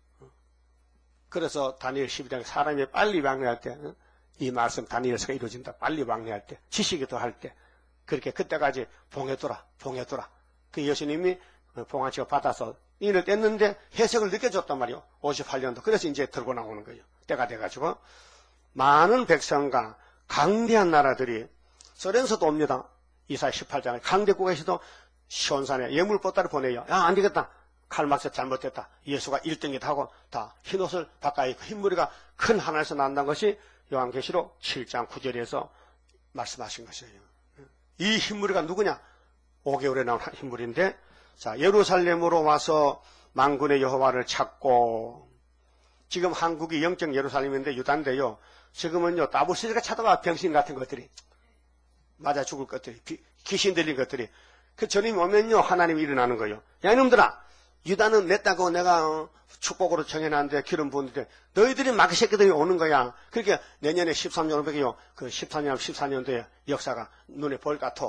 그래서 다니엘 십이 장 사람이 빨리 왕래할 때 이 말씀 다니엘서가 이루어진다. 빨리 왕래할 때 지식이 더할 때 그렇게 그때까지 봉해둬라 봉해둬라 그 예수님이 봉안치고 받아서 인을 뗐는데 해석을 늦게 줬단 말이요. 오십팔 년도 그래서 이제 들고 나오는 거예요. 때가 돼가지고 많은 백성과 강대한 나라들이 소련서도 옵니다. 이사야 십팔 장에 강대국에서도 시온산에 예물 보따리 보내요. 야 안되겠다. 칼막스 잘못됐다. 예수가 일 등이다 하고 다 흰옷을 바꿔 입고 흰무리가 큰 하늘에서 난다는 것이 요한계시록 칠 장 구 절에서 말씀하신 것이에요. 이 흰무리가 누구냐? 오 개월에 나온 흰무리인데, 자, 예루살렘으로 와서 만군의 여호와를 찾고, 지금 한국이 영적 예루살렘인데 유다인데요. 지금은요, 나부스리가 찾아와 병신 같은 것들이, 맞아 죽을 것들이, 귀신 들린 것들이. 그 전임 오면요, 하나님이 일어나는 거예요. 야, 이놈들아! 유다는 냈다고 내가 축복으로 정해놨는데, 기름 부었는데, 너희들이 마귀 새끼들이 오는 거야. 그러니까 내년에 십삼 년 오백이요, 그 십사 년, 십사 년도에 역사가 눈에 볼 같아.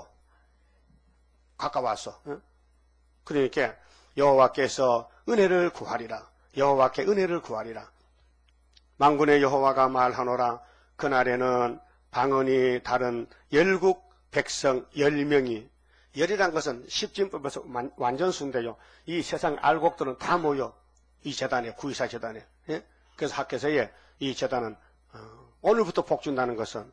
가까웠어. 응? 그러니까 여호와께서 은혜를 구하리라. 여호와께 은혜를 구하리라. 만군의 여호와가 말하노라. 그날에는 방언이 다른 열국 백성 열 명이, 열이란 것은 십진법에서 완전 순대요. 이 세상 알곡들은 다 모여 이 재단에, 구이사 재단에. 예? 그래서 학교에서의 이 재단은 어, 오늘부터 복준다는 것은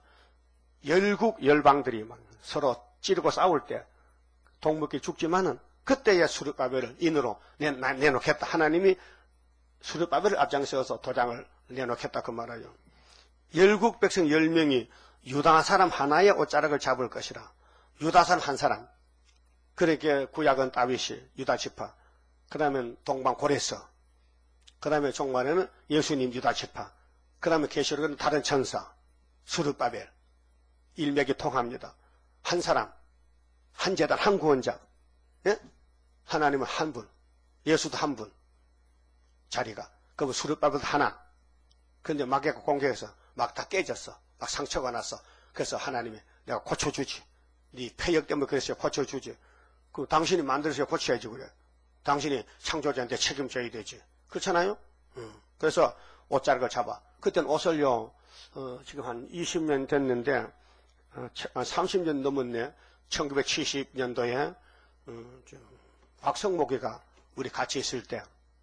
열국 열방들이 막 서로 찌르고 싸울 때 동물끼리 죽지만은 그때의 수르바벨을 인으로 내, 내놓겠다. 하나님이 수르바벨을 앞장서서 도장을 내놓겠다 그 말이에요. 열국 백성 열 명이 유다 사람 하나의 옷자락을 잡을 것이라. 유다 사람 한 사람. 그러니까 구약은 다윗이 유다 지파. 그 다음에 동방 고레서. 그 다음에 종말에는 예수님 유다 지파. 그 다음에 계시록은 다른 천사. 수르바벨. 일맥이 통합니다. 한 사람. 한 재단, 한 구원자. 예? 하나님은 한 분. 예수도 한 분. 자리가. 그럼 수르바벨도 하나. 근데 마귀가 공격해서 막 다 깨졌어. 막 상처가 났어. 그래서 하나님이 내가 고쳐주지. 네 폐역 때문에 그랬어요. 고쳐주지. 그럼 당신이 만들어서 고쳐야지 그래. 당신이 창조자한테 책임져야 되지. 그렇잖아요? 응. 그래서 옷자락을 잡아. 그때는 옷을요, 어, 지금 한 이십 년 됐는데, 어, 삼십 년 넘었네. 천구백칠십 년도에, 어, 박성목이가 우리 같이 있을 때.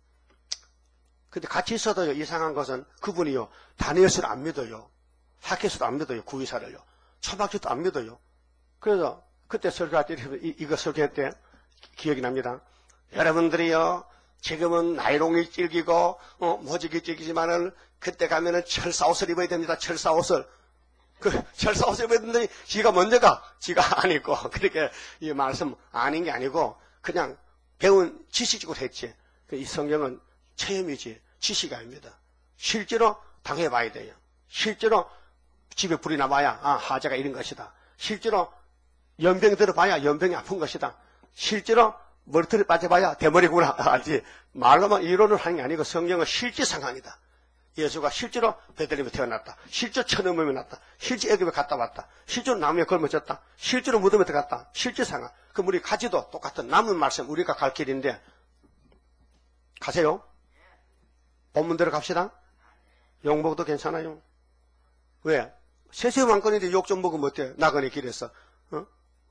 근데 같이 있어도요, 이상한 것은 그분이요, 다니엘서를 안 믿어요. 학교에서도 안 믿어요. 구이사를요. 초박지도 안 믿어요. 그래서 그때 설교할 때 이, 이거 설교할 때 기억이 납니다. 여러분들이요, 지금은 나이롱이 찔기고 어, 모직이 찔기지만은 그때 가면은 철사옷을 입어야 됩니다. 철사옷을. 그 철사옷을 입어야 되는데 지가 먼저 가. 지가 안 입고. 그렇게 이 말씀 아닌 게 아니고 그냥 배운 지식으로 했지. 이 성경은 체험이지 지식이 아닙니다. 실제로 당해봐야 돼요. 실제로 집에 불이 나봐야 아 하자가 이런 것이다. 실제로 연병 들어봐야 연병이 아픈 것이다. 실제로 머리털이 빠져봐야 대머리구나 알지. 말로만 이론을 하는 게 아니고 성경은 실제 상황이다. 예수가 실제로 베들레헴에 태어났다. 실제로 천음음에 났다. 실제 애굽에 갔다 왔다. 실제로 나무에 걸머졌다. 실제로 무덤에 들어갔다. 실제 상황. 그럼 우리 가지도 똑같은 남은 말씀 우리가 갈 길인데 가세요. 본문대로 갑시다. 욕 먹어도 괜찮아요. 왜? 세세 왕권인데 욕 좀 먹으면 어때? 나그네 길에서. 어?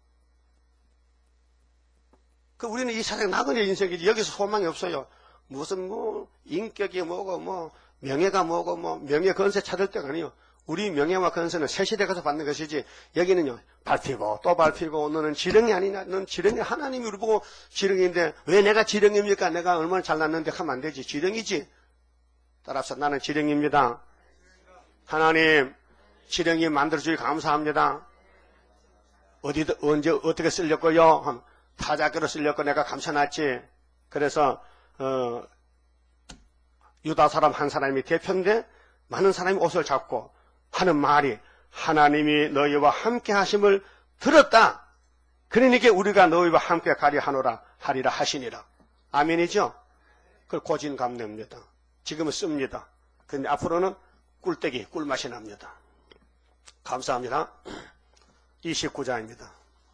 그 우리는 이 세상 나그네 인생이지 여기서 소망이 없어요. 무슨 뭐 인격이 뭐고 뭐 명예가 뭐고 뭐 명예 건세 찾을 때가 아니요. 우리 명예와 건세는 새 시대 가서 받는 것이지 여기는요 밟히고 또 밟히고 너는 지렁이 아니냐? 넌 지렁이 하나님이 우리 보고 지렁이인데 왜 내가 지렁입니까? 내가 얼마나 잘났는데 하면 안 되지. 지렁이지. 따라서 나는 지렁이입니다. 하나님 지렁이 만들어주기 감사합니다. 어디 언제 어떻게 쓰려고요? 타작으로 쓰려고 내가 감춰놨지. 그래서 어, 유다 사람 한 사람이 대표인데 많은 사람이 옷을 잡고 하는 말이 하나님이 너희와 함께 하심을 들었다. 그러니까 우리가 너희와 함께 가리 하노라 하리라 하시니라. 아멘이죠? 그걸 고진감래입니다. 지금은 씁니다. 근데 앞으로는 꿀떼기, 꿀맛이 납니다. 감사합니다. 이십구 장입니다.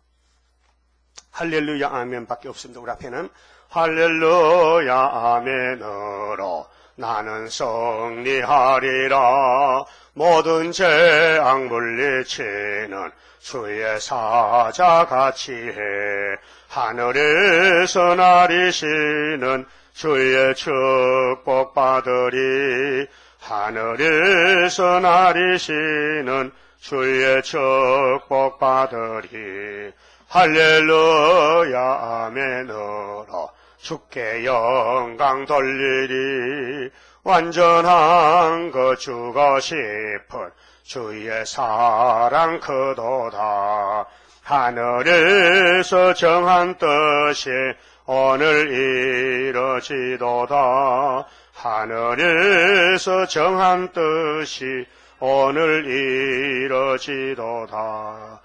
할렐루야 아멘 밖에 없습니다. 우리 앞에는 할렐루야 아멘으로 나는 승리하리라. 모든 재앙 물리치는 주의 사자같이 해. 하늘에서 나리시는 주의 축복 받으리. 하늘에서 나리시는 주의 축복 받으리. 할렐루야 아멘으로 주께 영광 돌리리. 완전한 그 주고 싶은 주의 사랑 크도다. 하늘에서 정한 뜻이 오늘 이루어지도다. 하늘에서 정한 뜻이 오늘 이루어지도다.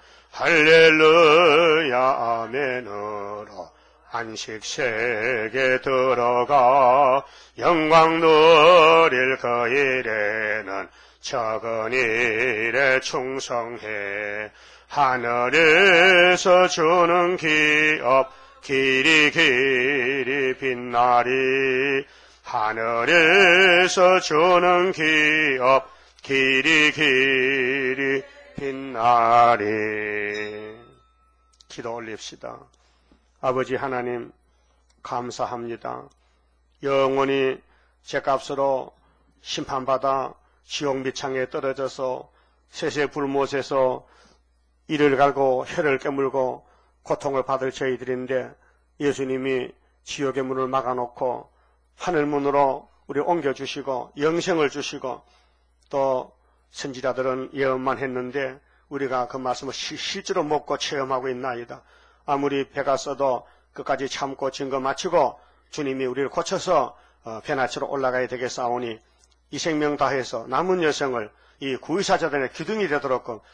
할렐루야 아멘으로 안식세계 들어가 영광 누릴 그 일에는 적은 일에 충성해. 하늘에서 주는 기업 길이 길이 빛나리. 하늘에서 주는 기업 길이 길이 빛나리. 기도 올립시다. 아버지 하나님 감사합니다. 영원히 죄값으로 심판받아 지옥 밑창에 떨어져서 쇠쇠 불못에서 이를 갈고 혀를 깨물고 고통을 받을 저희들인데 예수님이 지옥의 문을 막아놓고 하늘문으로 우리 옮겨주시고 영생을 주시고 또 선지자들은 예언만 했는데 우리가 그 말씀을 실제로 먹고 체험하고 있나이다. 아무리 배가 써도 끝까지 참고 증거 마치고 주님이 우리를 고쳐서 배나치로 올라가야 되겠사오니 이 생명 다해서 남은 여생을 이 구의사자들의 기둥이 되도록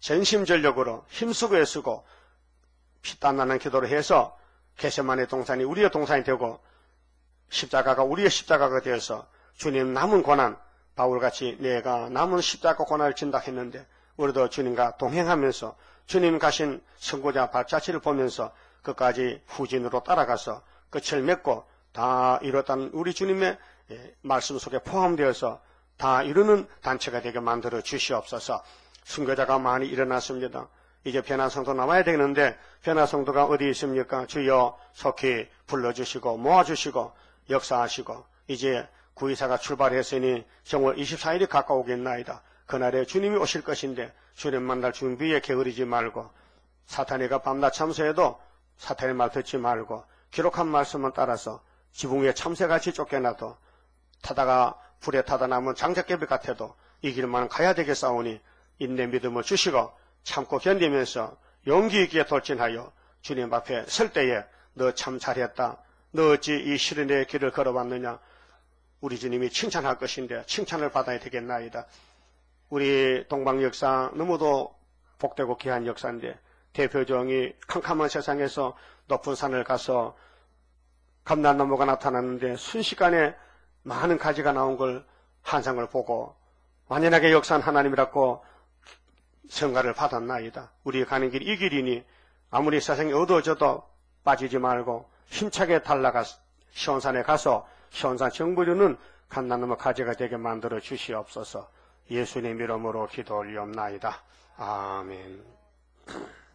전심전력으로 힘쓰고 애쓰고 피땀 나는 기도를 해서 겟세마네 동산이 우리의 동산이 되고 십자가가 우리의 십자가가 되어서 주님 남은 고난 바울같이 내가 남은 십자가 고난을 진다 했는데 우리도 주님과 동행하면서 주님 가신 선고자 발자취를 보면서 끝까지 후진으로 따라가서 끝을 맺고 다 이뤘다는 우리 주님의 말씀 속에 포함되어서 다 이루는 단체가 되게 만들어 주시옵소서. 순교자가 많이 일어났습니다. 이제 변화성도 남아야 되는데 변화성도가 어디 있습니까? 주여 속히 불러주시고 모아주시고 역사하시고 이제 구이사가 출발했으니 정월 이십사일이 가까우겠나이다. 그날에 주님이 오실 것인데 주님 만날 준비에 게으르지 말고 사탄이가 밤낮 참소해도 사탄의 말 듣지 말고 기록한 말씀만 따라서 지붕 위에 참새같이 쫓겨나도 타다가 불에 타다 남은 장작개비 같아도 이 길만 가야 되겠사오니 인내 믿음을 주시고 참고 견디면서 용기 있게 돌진하여 주님 앞에 설 때에 너 참 잘했다. 너 어찌 이 시련의 길을 걸어왔느냐. 우리 주님이 칭찬할 것인데 칭찬을 받아야 되겠나이다. 우리 동방 역사 너무도 복되고 귀한 역사인데 대표종이 캄캄한 세상에서 높은 산을 가서 감람나무가 나타났는데 순식간에 많은 가지가 나온 걸 환상을 보고 완연하게 역사한 하나님이라고 성가를 받았나이다. 우리 가는 길 이 길이니 아무리 세상이 어두워져도 빠지지 말고 힘차게 달라가 시온산에 가서 시온산 정부류는 감람나무 가지가 되게 만들어 주시옵소서. 예수님 이름으로 기도 올리옵나이다. 아멘.